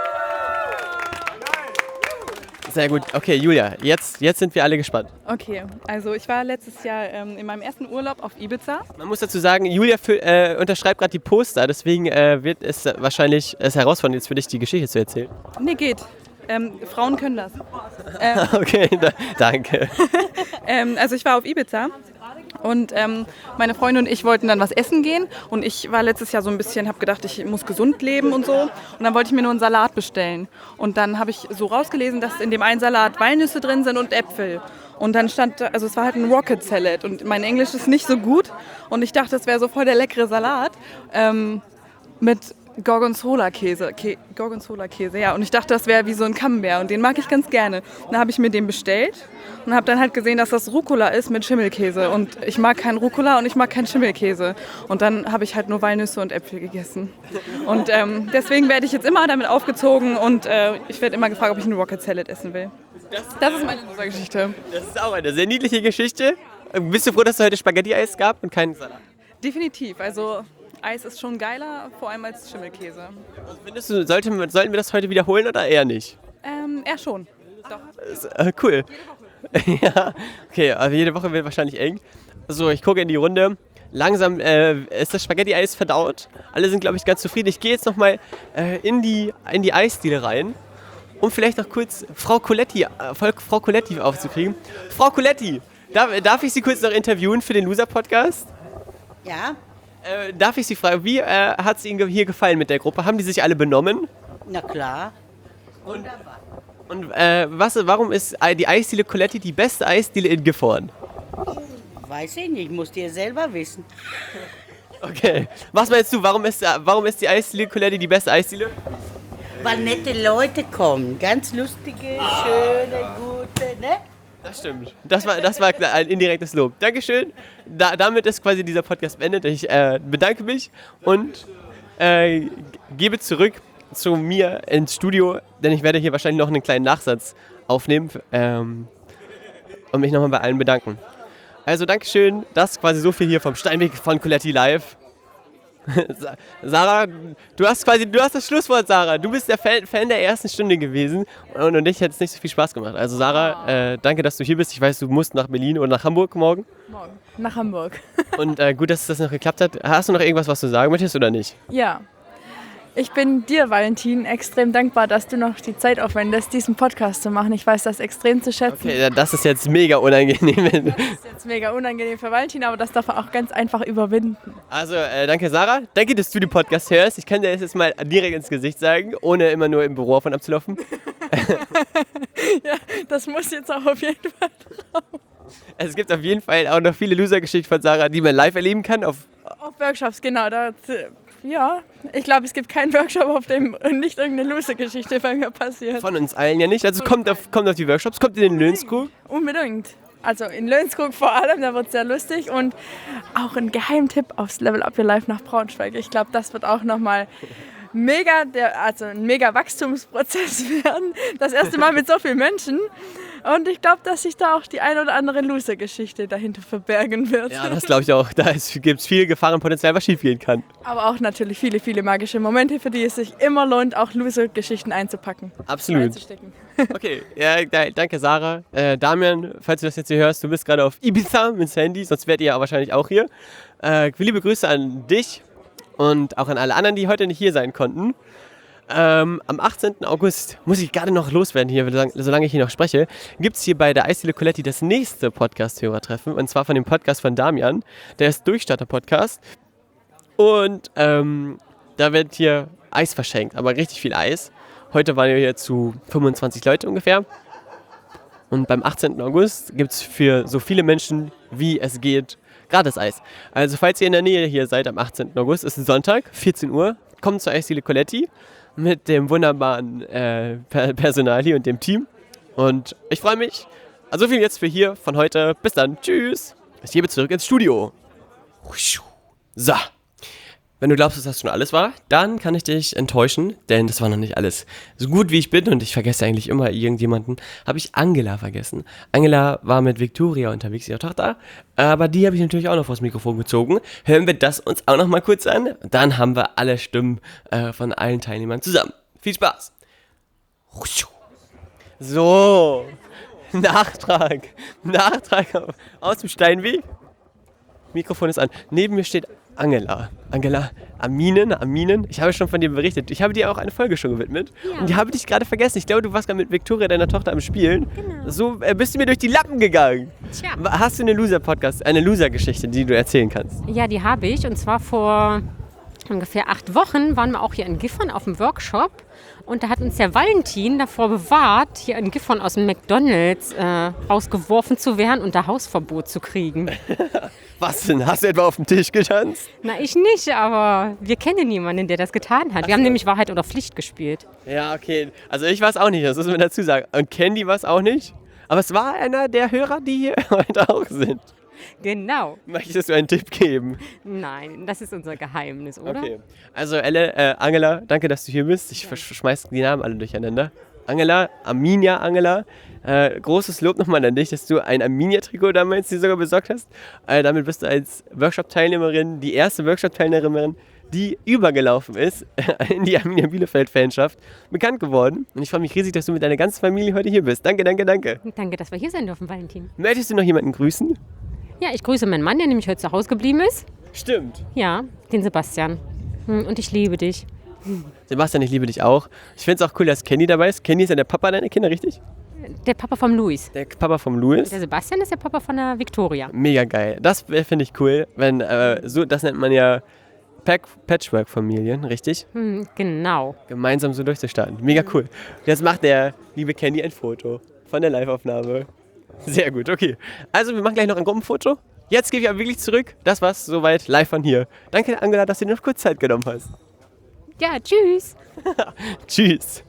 Sehr gut. Okay, Julia, jetzt, jetzt sind wir alle gespannt. Okay, also ich war letztes Jahr ähm, in meinem ersten Urlaub auf Ibiza. Man muss dazu sagen, Julia für, äh, unterschreibt gerade die Poster, deswegen äh, wird es wahrscheinlich es herausfordernd, jetzt für dich die Geschichte zu erzählen. Nee, geht. Ähm, Frauen können das. Ähm, Okay, da, danke. ähm, also ich war auf Ibiza und ähm, meine Freundin und ich wollten dann was essen gehen und ich war letztes Jahr so ein bisschen, habe gedacht, ich muss gesund leben und so und dann wollte ich mir nur einen Salat bestellen und dann habe ich so rausgelesen, dass in dem einen Salat Walnüsse drin sind und Äpfel und dann stand, also es war halt ein Rocket Salad und mein Englisch ist nicht so gut und ich dachte, das wäre so voll der leckere Salat ähm, mit Gorgonzola-Käse, Kä Gorgonzola-Käse, ja. Und ich dachte, das wäre wie so ein Camembert und den mag ich ganz gerne. Dann habe ich mir den bestellt und habe dann halt gesehen, dass das Rucola ist mit Schimmelkäse. Und ich mag keinen Rucola und ich mag keinen Schimmelkäse. Und dann habe ich halt nur Walnüsse und Äpfel gegessen. Und ähm, deswegen werde ich jetzt immer damit aufgezogen und äh, ich werde immer gefragt, ob ich einen Rocket Salad essen will. Das ist meine Loser-Geschichte. Das ist auch eine sehr niedliche Geschichte. Bist du froh, dass es heute Spaghetti-Eis gab und keinen Salat? Definitiv. Also Eis ist schon geiler, vor allem als Schimmelkäse. Findest du, sollten wir, sollten wir das heute wiederholen oder eher nicht? Ähm, eher schon. Doch. Äh, cool. Ja, okay, aber jede Woche wird wahrscheinlich eng. So, ich gucke in die Runde. Langsam äh, ist das Spaghetti-Eis verdaut. Alle sind, glaube ich, ganz zufrieden. Ich gehe jetzt nochmal äh, in, die, in die Eisdiele rein, um vielleicht noch kurz Frau Coletti, äh, Frau Coletti aufzukriegen. Frau Coletti, darf, darf ich Sie kurz noch interviewen für den Loser-Podcast? Ja. Äh, darf ich Sie fragen, wie äh, hat es Ihnen hier gefallen mit der Gruppe? Haben die sich alle benommen? Na klar. Und, und äh, was, warum ist die Eisdiele Coletti die beste Eisdiele in Gifhorn? Weiß ich nicht, musst ihr selber wissen. Okay. Was meinst du, warum ist, warum ist die Eisdiele Coletti die beste Eisdiele? Weil nette Leute kommen. Ganz lustige, schöne, gute, ne? Das stimmt. Das war, das war ein indirektes Lob. Dankeschön. Da, damit ist quasi dieser Podcast beendet. Ich äh, bedanke mich und äh, gebe zurück zu mir ins Studio, denn ich werde hier wahrscheinlich noch einen kleinen Nachsatz aufnehmen ähm, und mich nochmal bei allen bedanken. Also Dankeschön, das ist quasi so viel hier vom Steinweg von Coletti Live. Sarah, du hast quasi, du hast das Schlusswort, Sarah. Du bist der Fan, Fan der ersten Stunde gewesen und, und dich hätte es nicht so viel Spaß gemacht. Also Sarah, äh, danke, dass du hier bist. Ich weiß, du musst nach Berlin oder nach Hamburg morgen. Morgen. Nach Hamburg. Und äh, gut, dass das noch geklappt hat. Hast du noch irgendwas, was du sagen möchtest oder nicht? Ja. Ich bin dir, Valentin, extrem dankbar, dass du noch die Zeit aufwendest, diesen Podcast zu machen. Ich weiß das extrem zu schätzen. Okay, das ist jetzt mega unangenehm. Das ist jetzt mega unangenehm für Valentin, aber das darf er auch ganz einfach überwinden. Also, äh, danke Sarah. Danke, dass du den Podcast hörst. Ich kann dir das jetzt mal direkt ins Gesicht sagen, ohne immer nur im Büro auf und ab zu laufen. Ja, das muss jetzt auch auf jeden Fall drauf. Es gibt auf jeden Fall auch noch viele Loser-Geschichten von Sarah, die man live erleben kann. Auf, Auf Workshops, genau. Da, ja, ich glaube, es gibt keinen Workshop, auf dem nicht irgendeine Loser-Geschichte bei mir passiert. von uns allen ja nicht. Also kommt auf, kommt auf die Workshops, kommt in den Lönskrug. Unbedingt. Also in Lönskrug vor allem, da wird es sehr lustig. Und auch ein Geheimtipp aufs Level Up Your Life nach Braunschweig. Ich glaube, das wird auch nochmal mega, der, also ein mega Wachstumsprozess werden. Das erste Mal mit so vielen Menschen. Und ich glaube, dass sich da auch die ein oder andere Loser-Geschichte dahinter verbergen wird. Ja, das glaube ich auch. Da gibt es viel Gefahrenpotenzial, was schief gehen kann. Aber auch natürlich viele, viele magische Momente, für die es sich immer lohnt, auch Loser-Geschichten einzupacken. Absolut. Einzustecken. Okay, ja, da, danke Sarah. Äh, Damian, falls du das jetzt hier hörst, du bist gerade auf Ibiza mit Sandy, sonst wärt ihr ja wahrscheinlich auch hier. Äh, liebe Grüße an dich und auch an alle anderen, die heute nicht hier sein konnten. Ähm, am achtzehnten August, muss ich gerade noch loswerden hier, solange ich hier noch spreche, gibt es hier bei der Eisdiele Coletti das nächste Podcast-Hörertreffen, und zwar von dem Podcast von Damian, der ist Durchstarter-Podcast, und ähm, da wird hier Eis verschenkt, aber richtig viel Eis. Heute waren wir hier zu fünfundzwanzig Leute ungefähr, und beim achtzehnten August gibt es für so viele Menschen, wie es geht, gratis Eis. Also falls ihr in der Nähe hier seid am achtzehnten August, ist ein Sonntag, vierzehn Uhr, kommt zur Eisdiele Coletti mit dem wunderbaren äh, Personal hier und dem Team. Und ich freue mich. Also so viel jetzt für hier von heute. Bis dann. Tschüss. Ich gebe zurück ins Studio. So. Wenn du glaubst, dass das schon alles war, dann kann ich dich enttäuschen, denn das war noch nicht alles. So gut wie ich bin, und ich vergesse eigentlich immer irgendjemanden, habe ich Angela vergessen. Angela war mit Victoria unterwegs, ihrer Tochter, aber die habe ich natürlich auch noch vors Mikrofon gezogen. Hören wir das uns auch noch mal kurz an, dann haben wir alle Stimmen äh, von allen Teilnehmern zusammen. Viel Spaß! So, Nachtrag, Nachtrag aus dem Steinweg. Mikrofon ist an. Neben mir steht Angela. Angela, Aminen, Aminen. Ich habe schon von dir berichtet. Ich habe dir auch eine Folge schon gewidmet. Ja. Und die habe ich gerade vergessen. Ich glaube, du warst gerade mit Victoria, deiner Tochter, am Spielen. Genau. So äh, bist du mir durch die Lappen gegangen. Tja. Hast du eine Loser-Podcast, eine Loser-Geschichte, die du erzählen kannst? Ja, die habe ich. Und zwar vor ungefähr acht Wochen waren wir auch hier in Gifhorn auf dem Workshop. Und da hat uns der Valentin davor bewahrt, hier in Gifhorn aus dem McDonalds äh, rausgeworfen zu werden und da Hausverbot zu kriegen. Was denn? Hast du etwa auf dem Tisch getanzt? Na, ich nicht, aber wir kennen niemanden, der das getan hat. Wir haben nämlich Wahrheit oder Pflicht gespielt. Ja, okay. Also ich weiß auch nicht, das muss man dazu sagen. Und Candy war es auch nicht. Aber es war einer der Hörer, die hier heute auch sind. Genau. Möchtest du einen Tipp geben? Nein, das ist unser Geheimnis, oder? Okay. Also Elle, äh, Angela, danke, dass du hier bist. Ich schmeiß die Namen alle durcheinander. Angela, Arminia Angela, äh, großes Lob nochmal an dich, dass du ein Arminia-Trikot damals dir sogar besorgt hast. Äh, damit bist du als Workshop-Teilnehmerin die erste Workshop-Teilnehmerin, die übergelaufen ist in die Arminia Bielefeld-Fanschaft, bekannt geworden. Und ich freue mich riesig, dass du mit deiner ganzen Familie heute hier bist. Danke, danke, danke. Danke, dass wir hier sein dürfen, Valentin. Möchtest du noch jemanden grüßen? Ja, ich grüße meinen Mann, der nämlich heute zu Hause geblieben ist. Stimmt. Ja, den Sebastian. Hm, Und ich liebe dich. Sebastian, ich liebe dich auch. Ich finde es auch cool, dass Kenny dabei ist. Kenny ist ja der Papa deiner Kinder, richtig? Der Papa vom Luis. Der Papa vom Luis. Der Sebastian ist der Papa von der Victoria. Mega geil. Das finde ich cool, wenn äh, so, das nennt man ja Pack- Patchwork-Familien, richtig? Hm, genau. Gemeinsam so durchzustarten. Mega cool. Jetzt macht der liebe Kenny ein Foto von der Live-Aufnahme. Sehr gut, okay. Also wir machen gleich noch ein Gruppenfoto. Jetzt gebe ich aber wirklich zurück. Das war's soweit live von hier. Danke, Angela, dass du dir noch kurz Zeit genommen hast. Ja, tschüss. Tschüss.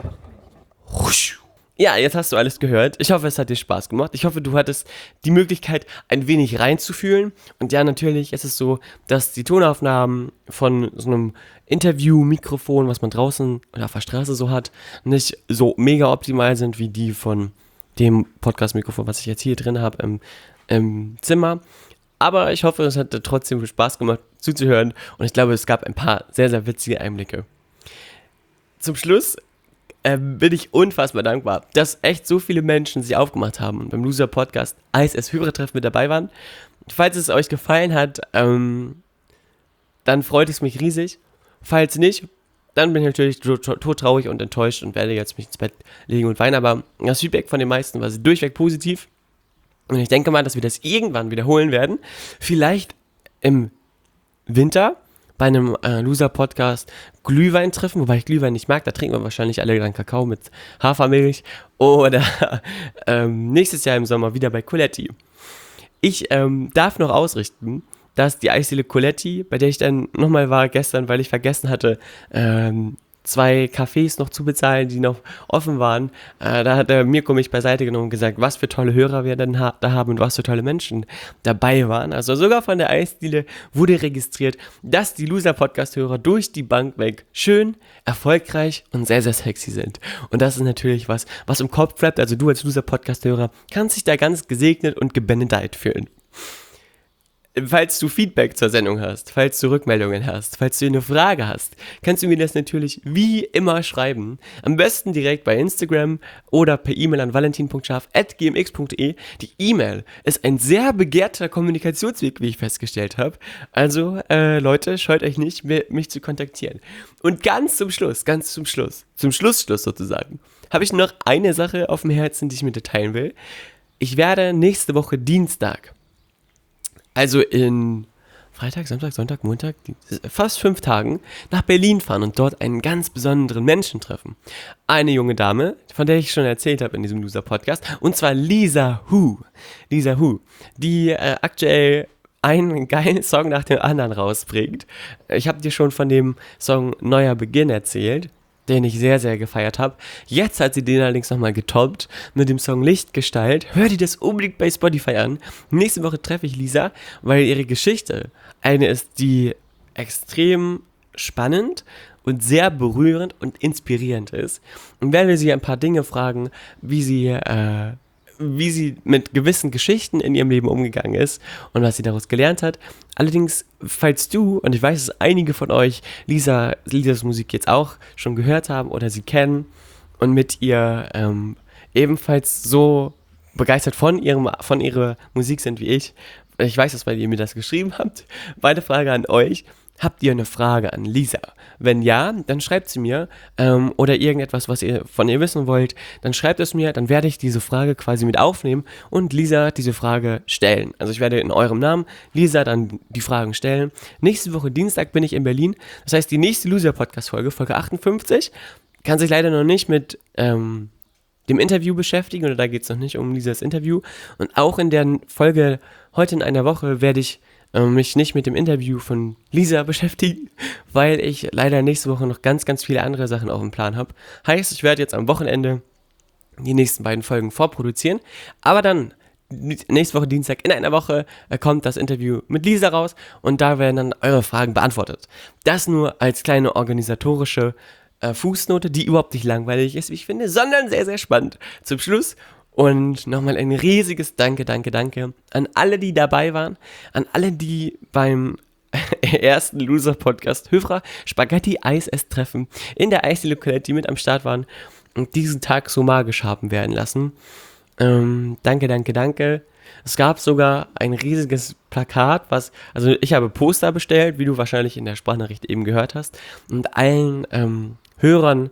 Ja, jetzt hast du alles gehört. Ich hoffe, es hat dir Spaß gemacht. Ich hoffe, du hattest die Möglichkeit, ein wenig reinzufühlen. Und ja, natürlich ist es so, dass die Tonaufnahmen von so einem Interview-Mikrofon, was man draußen oder auf der Straße so hat, nicht so mega optimal sind wie die von dem Podcast-Mikrofon, was ich jetzt hier drin habe im, im Zimmer. Aber ich hoffe, es hat trotzdem viel Spaß gemacht zuzuhören. Und ich glaube, es gab ein paar sehr, sehr witzige Einblicke. Zum Schluss Ähm, bin ich unfassbar dankbar, dass echt so viele Menschen sich aufgemacht haben und beim Loser Podcast als es Hörertreffen mit dabei waren. Falls es euch gefallen hat, ähm, dann freut es mich riesig. Falls nicht, dann bin ich natürlich todtraurig und enttäuscht und werde jetzt mich ins Bett legen und weinen. Aber das Feedback von den meisten war durchweg positiv. Und ich denke mal, dass wir das irgendwann wiederholen werden. Vielleicht im Winter bei einem äh, Loser-Podcast Glühwein treffen, wobei ich Glühwein nicht mag, da trinken wir wahrscheinlich alle dann Kakao mit Hafermilch. Oder ähm, nächstes Jahr im Sommer wieder bei Coletti. Ich ähm, darf noch ausrichten, dass die Eisdiele Coletti, bei der ich dann nochmal war gestern, weil ich vergessen hatte, ähm, zwei Cafés noch zu bezahlen, die noch offen waren. Äh, da hat der Mirko mich beiseite genommen und gesagt, was für tolle Hörer wir denn ha- da haben und was für tolle Menschen dabei waren. Also sogar von der Eisdiele wurde registriert, dass die Loser-Podcast-Hörer durch die Bank weg schön, erfolgreich und sehr, sehr sexy sind. Und das ist natürlich was, was im Kopf bleibt. Also du als Loser-Podcast-Hörer kannst dich da ganz gesegnet und gebenedeit fühlen. Falls du Feedback zur Sendung hast, falls du Rückmeldungen hast, falls du eine Frage hast, kannst du mir das natürlich wie immer schreiben. Am besten direkt bei Instagram oder per E-Mail an valentin punkt scharf at g m x punkt d e. Die E-Mail ist ein sehr begehrter Kommunikationsweg, wie ich festgestellt habe. Also, äh, Leute, scheut euch nicht, mich zu kontaktieren. Und ganz zum Schluss, ganz zum Schluss, zum Schlussschluss sozusagen, habe ich noch eine Sache auf dem Herzen, die ich mit dir teilen will. Ich werde nächste Woche Dienstag, also in Freitag, Samstag, Sonntag, Montag, fast fünf Tagen nach Berlin fahren und dort einen ganz besonderen Menschen treffen. Eine junge Dame, von der ich schon erzählt habe in diesem Loser-Podcast, und zwar Lisa Hu. Lisa Hu, die äh, aktuell einen geilen Song nach dem anderen rausbringt. Ich habe dir schon von dem Song Neuer Beginn erzählt, den ich sehr, sehr gefeiert habe. Jetzt hat sie den allerdings nochmal getoppt mit dem Song Lichtgestalt. Hör dir das unbedingt bei Spotify an. Nächste Woche treffe ich Lisa, weil ihre Geschichte eine ist, die extrem spannend und sehr berührend und inspirierend ist. Und werde sie ein paar Dinge fragen, wie sie, äh, wie sie mit gewissen Geschichten in ihrem Leben umgegangen ist und was sie daraus gelernt hat. Allerdings, falls du, und ich weiß, dass einige von euch Lisa, Lisas Musik jetzt auch schon gehört haben oder sie kennen und mit ihr ähm, ebenfalls so begeistert von, ihrem, von ihrer Musik sind wie ich, ich weiß das, weil ihr mir das geschrieben habt, meine Frage an euch: Habt ihr eine Frage an Lisa? Wenn ja, dann schreibt sie mir ähm, oder irgendetwas, was ihr von ihr wissen wollt, dann schreibt es mir, dann werde ich diese Frage quasi mit aufnehmen und Lisa diese Frage stellen. Also ich werde in eurem Namen Lisa dann die Fragen stellen. Nächste Woche Dienstag bin ich in Berlin, das heißt die nächste Loser-Podcast-Folge, Folge achtundfünfzig, kann sich leider noch nicht mit ähm, dem Interview beschäftigen, oder da geht es noch nicht um Lisas Interview. Und auch in der Folge heute in einer Woche werde ich mich nicht mit dem Interview von Lisa beschäftigen, weil ich leider nächste Woche noch ganz, ganz viele andere Sachen auf dem Plan habe. Heißt, ich werde jetzt am Wochenende die nächsten beiden Folgen vorproduzieren, aber dann nächste Woche Dienstag in einer Woche kommt das Interview mit Lisa raus und da werden dann eure Fragen beantwortet. Das nur als kleine organisatorische äh, Fußnote, die überhaupt nicht langweilig ist, wie ich finde, sondern sehr, sehr spannend zum Schluss. Und nochmal ein riesiges Danke, danke, danke an alle, die dabei waren, an alle, die beim ersten Loser-Podcast Höfra Spaghetti-Eis-Ess-Treffen in der Eisdiele-Locality mit am Start waren und diesen Tag so magisch haben werden lassen. Ähm, danke, danke, danke. Es gab sogar ein riesiges Plakat, was, also ich habe Poster bestellt, wie du wahrscheinlich in der Sprachnachricht eben gehört hast, und allen ähm, Hörern,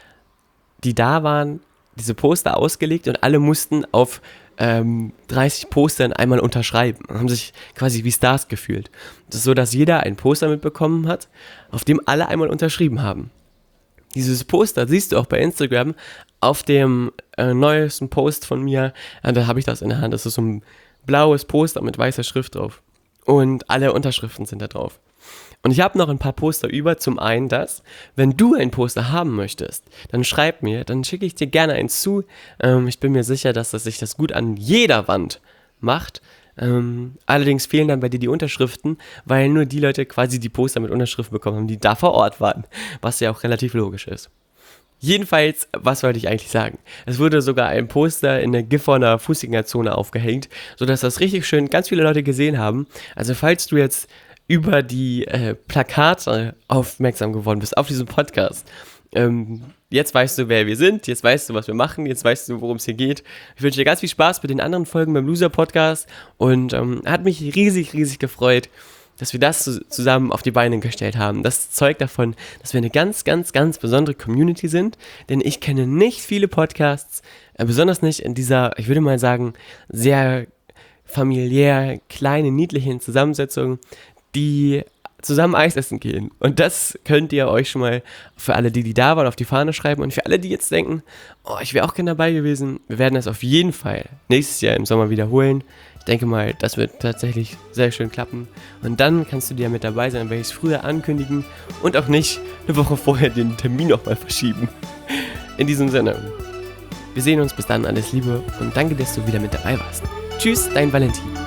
die da waren, diese Poster ausgelegt und alle mussten auf ähm, dreißig Postern einmal unterschreiben und haben sich quasi wie Stars gefühlt. Das ist so, dass jeder ein Poster mitbekommen hat, auf dem alle einmal unterschrieben haben. Dieses Poster siehst du auch bei Instagram auf dem äh, neuesten Post von mir. Ja, da habe ich das in der Hand. Das ist so ein blaues Poster mit weißer Schrift drauf. Und alle Unterschriften sind da drauf. Und ich habe noch ein paar Poster über. Zum einen das, wenn du ein Poster haben möchtest, dann schreib mir, dann schicke ich dir gerne eins zu. Ähm, ich bin mir sicher, dass das sich das gut an jeder Wand macht. Ähm, allerdings fehlen dann bei dir die Unterschriften, weil nur die Leute quasi die Poster mit Unterschriften bekommen haben, die da vor Ort waren, was ja auch relativ logisch ist. Jedenfalls, was wollte ich eigentlich sagen? Es wurde sogar ein Poster in der Gifhorner Fußgängerzone aufgehängt, sodass das richtig schön ganz viele Leute gesehen haben. Also falls du jetzt über die äh, Plakate aufmerksam geworden bist, auf diesen Podcast, ähm, jetzt weißt du, wer wir sind, jetzt weißt du, was wir machen, jetzt weißt du, worum es hier geht. Ich wünsche dir ganz viel Spaß mit den anderen Folgen beim Loser-Podcast und ähm, hat mich riesig, riesig gefreut, dass wir das zu, zusammen auf die Beine gestellt haben. Das zeugt davon, dass wir eine ganz, ganz, ganz besondere Community sind, denn ich kenne nicht viele Podcasts, äh, besonders nicht in dieser, ich würde mal sagen, sehr familiär, kleinen, niedlichen Zusammensetzung, die zusammen Eis essen gehen. Und das könnt ihr euch schon mal für alle, die, die da waren, auf die Fahne schreiben. Und für alle, die jetzt denken, oh, ich wäre auch gerne dabei gewesen, wir werden das auf jeden Fall nächstes Jahr im Sommer wiederholen. Ich denke mal, das wird tatsächlich sehr schön klappen. Und dann kannst du dir mit dabei sein, werde ich es früher ankündigen und auch nicht eine Woche vorher den Termin nochmal verschieben. In diesem Sinne, wir sehen uns, bis dann, alles Liebe und danke, dass du wieder mit dabei warst. Tschüss, dein Valentin.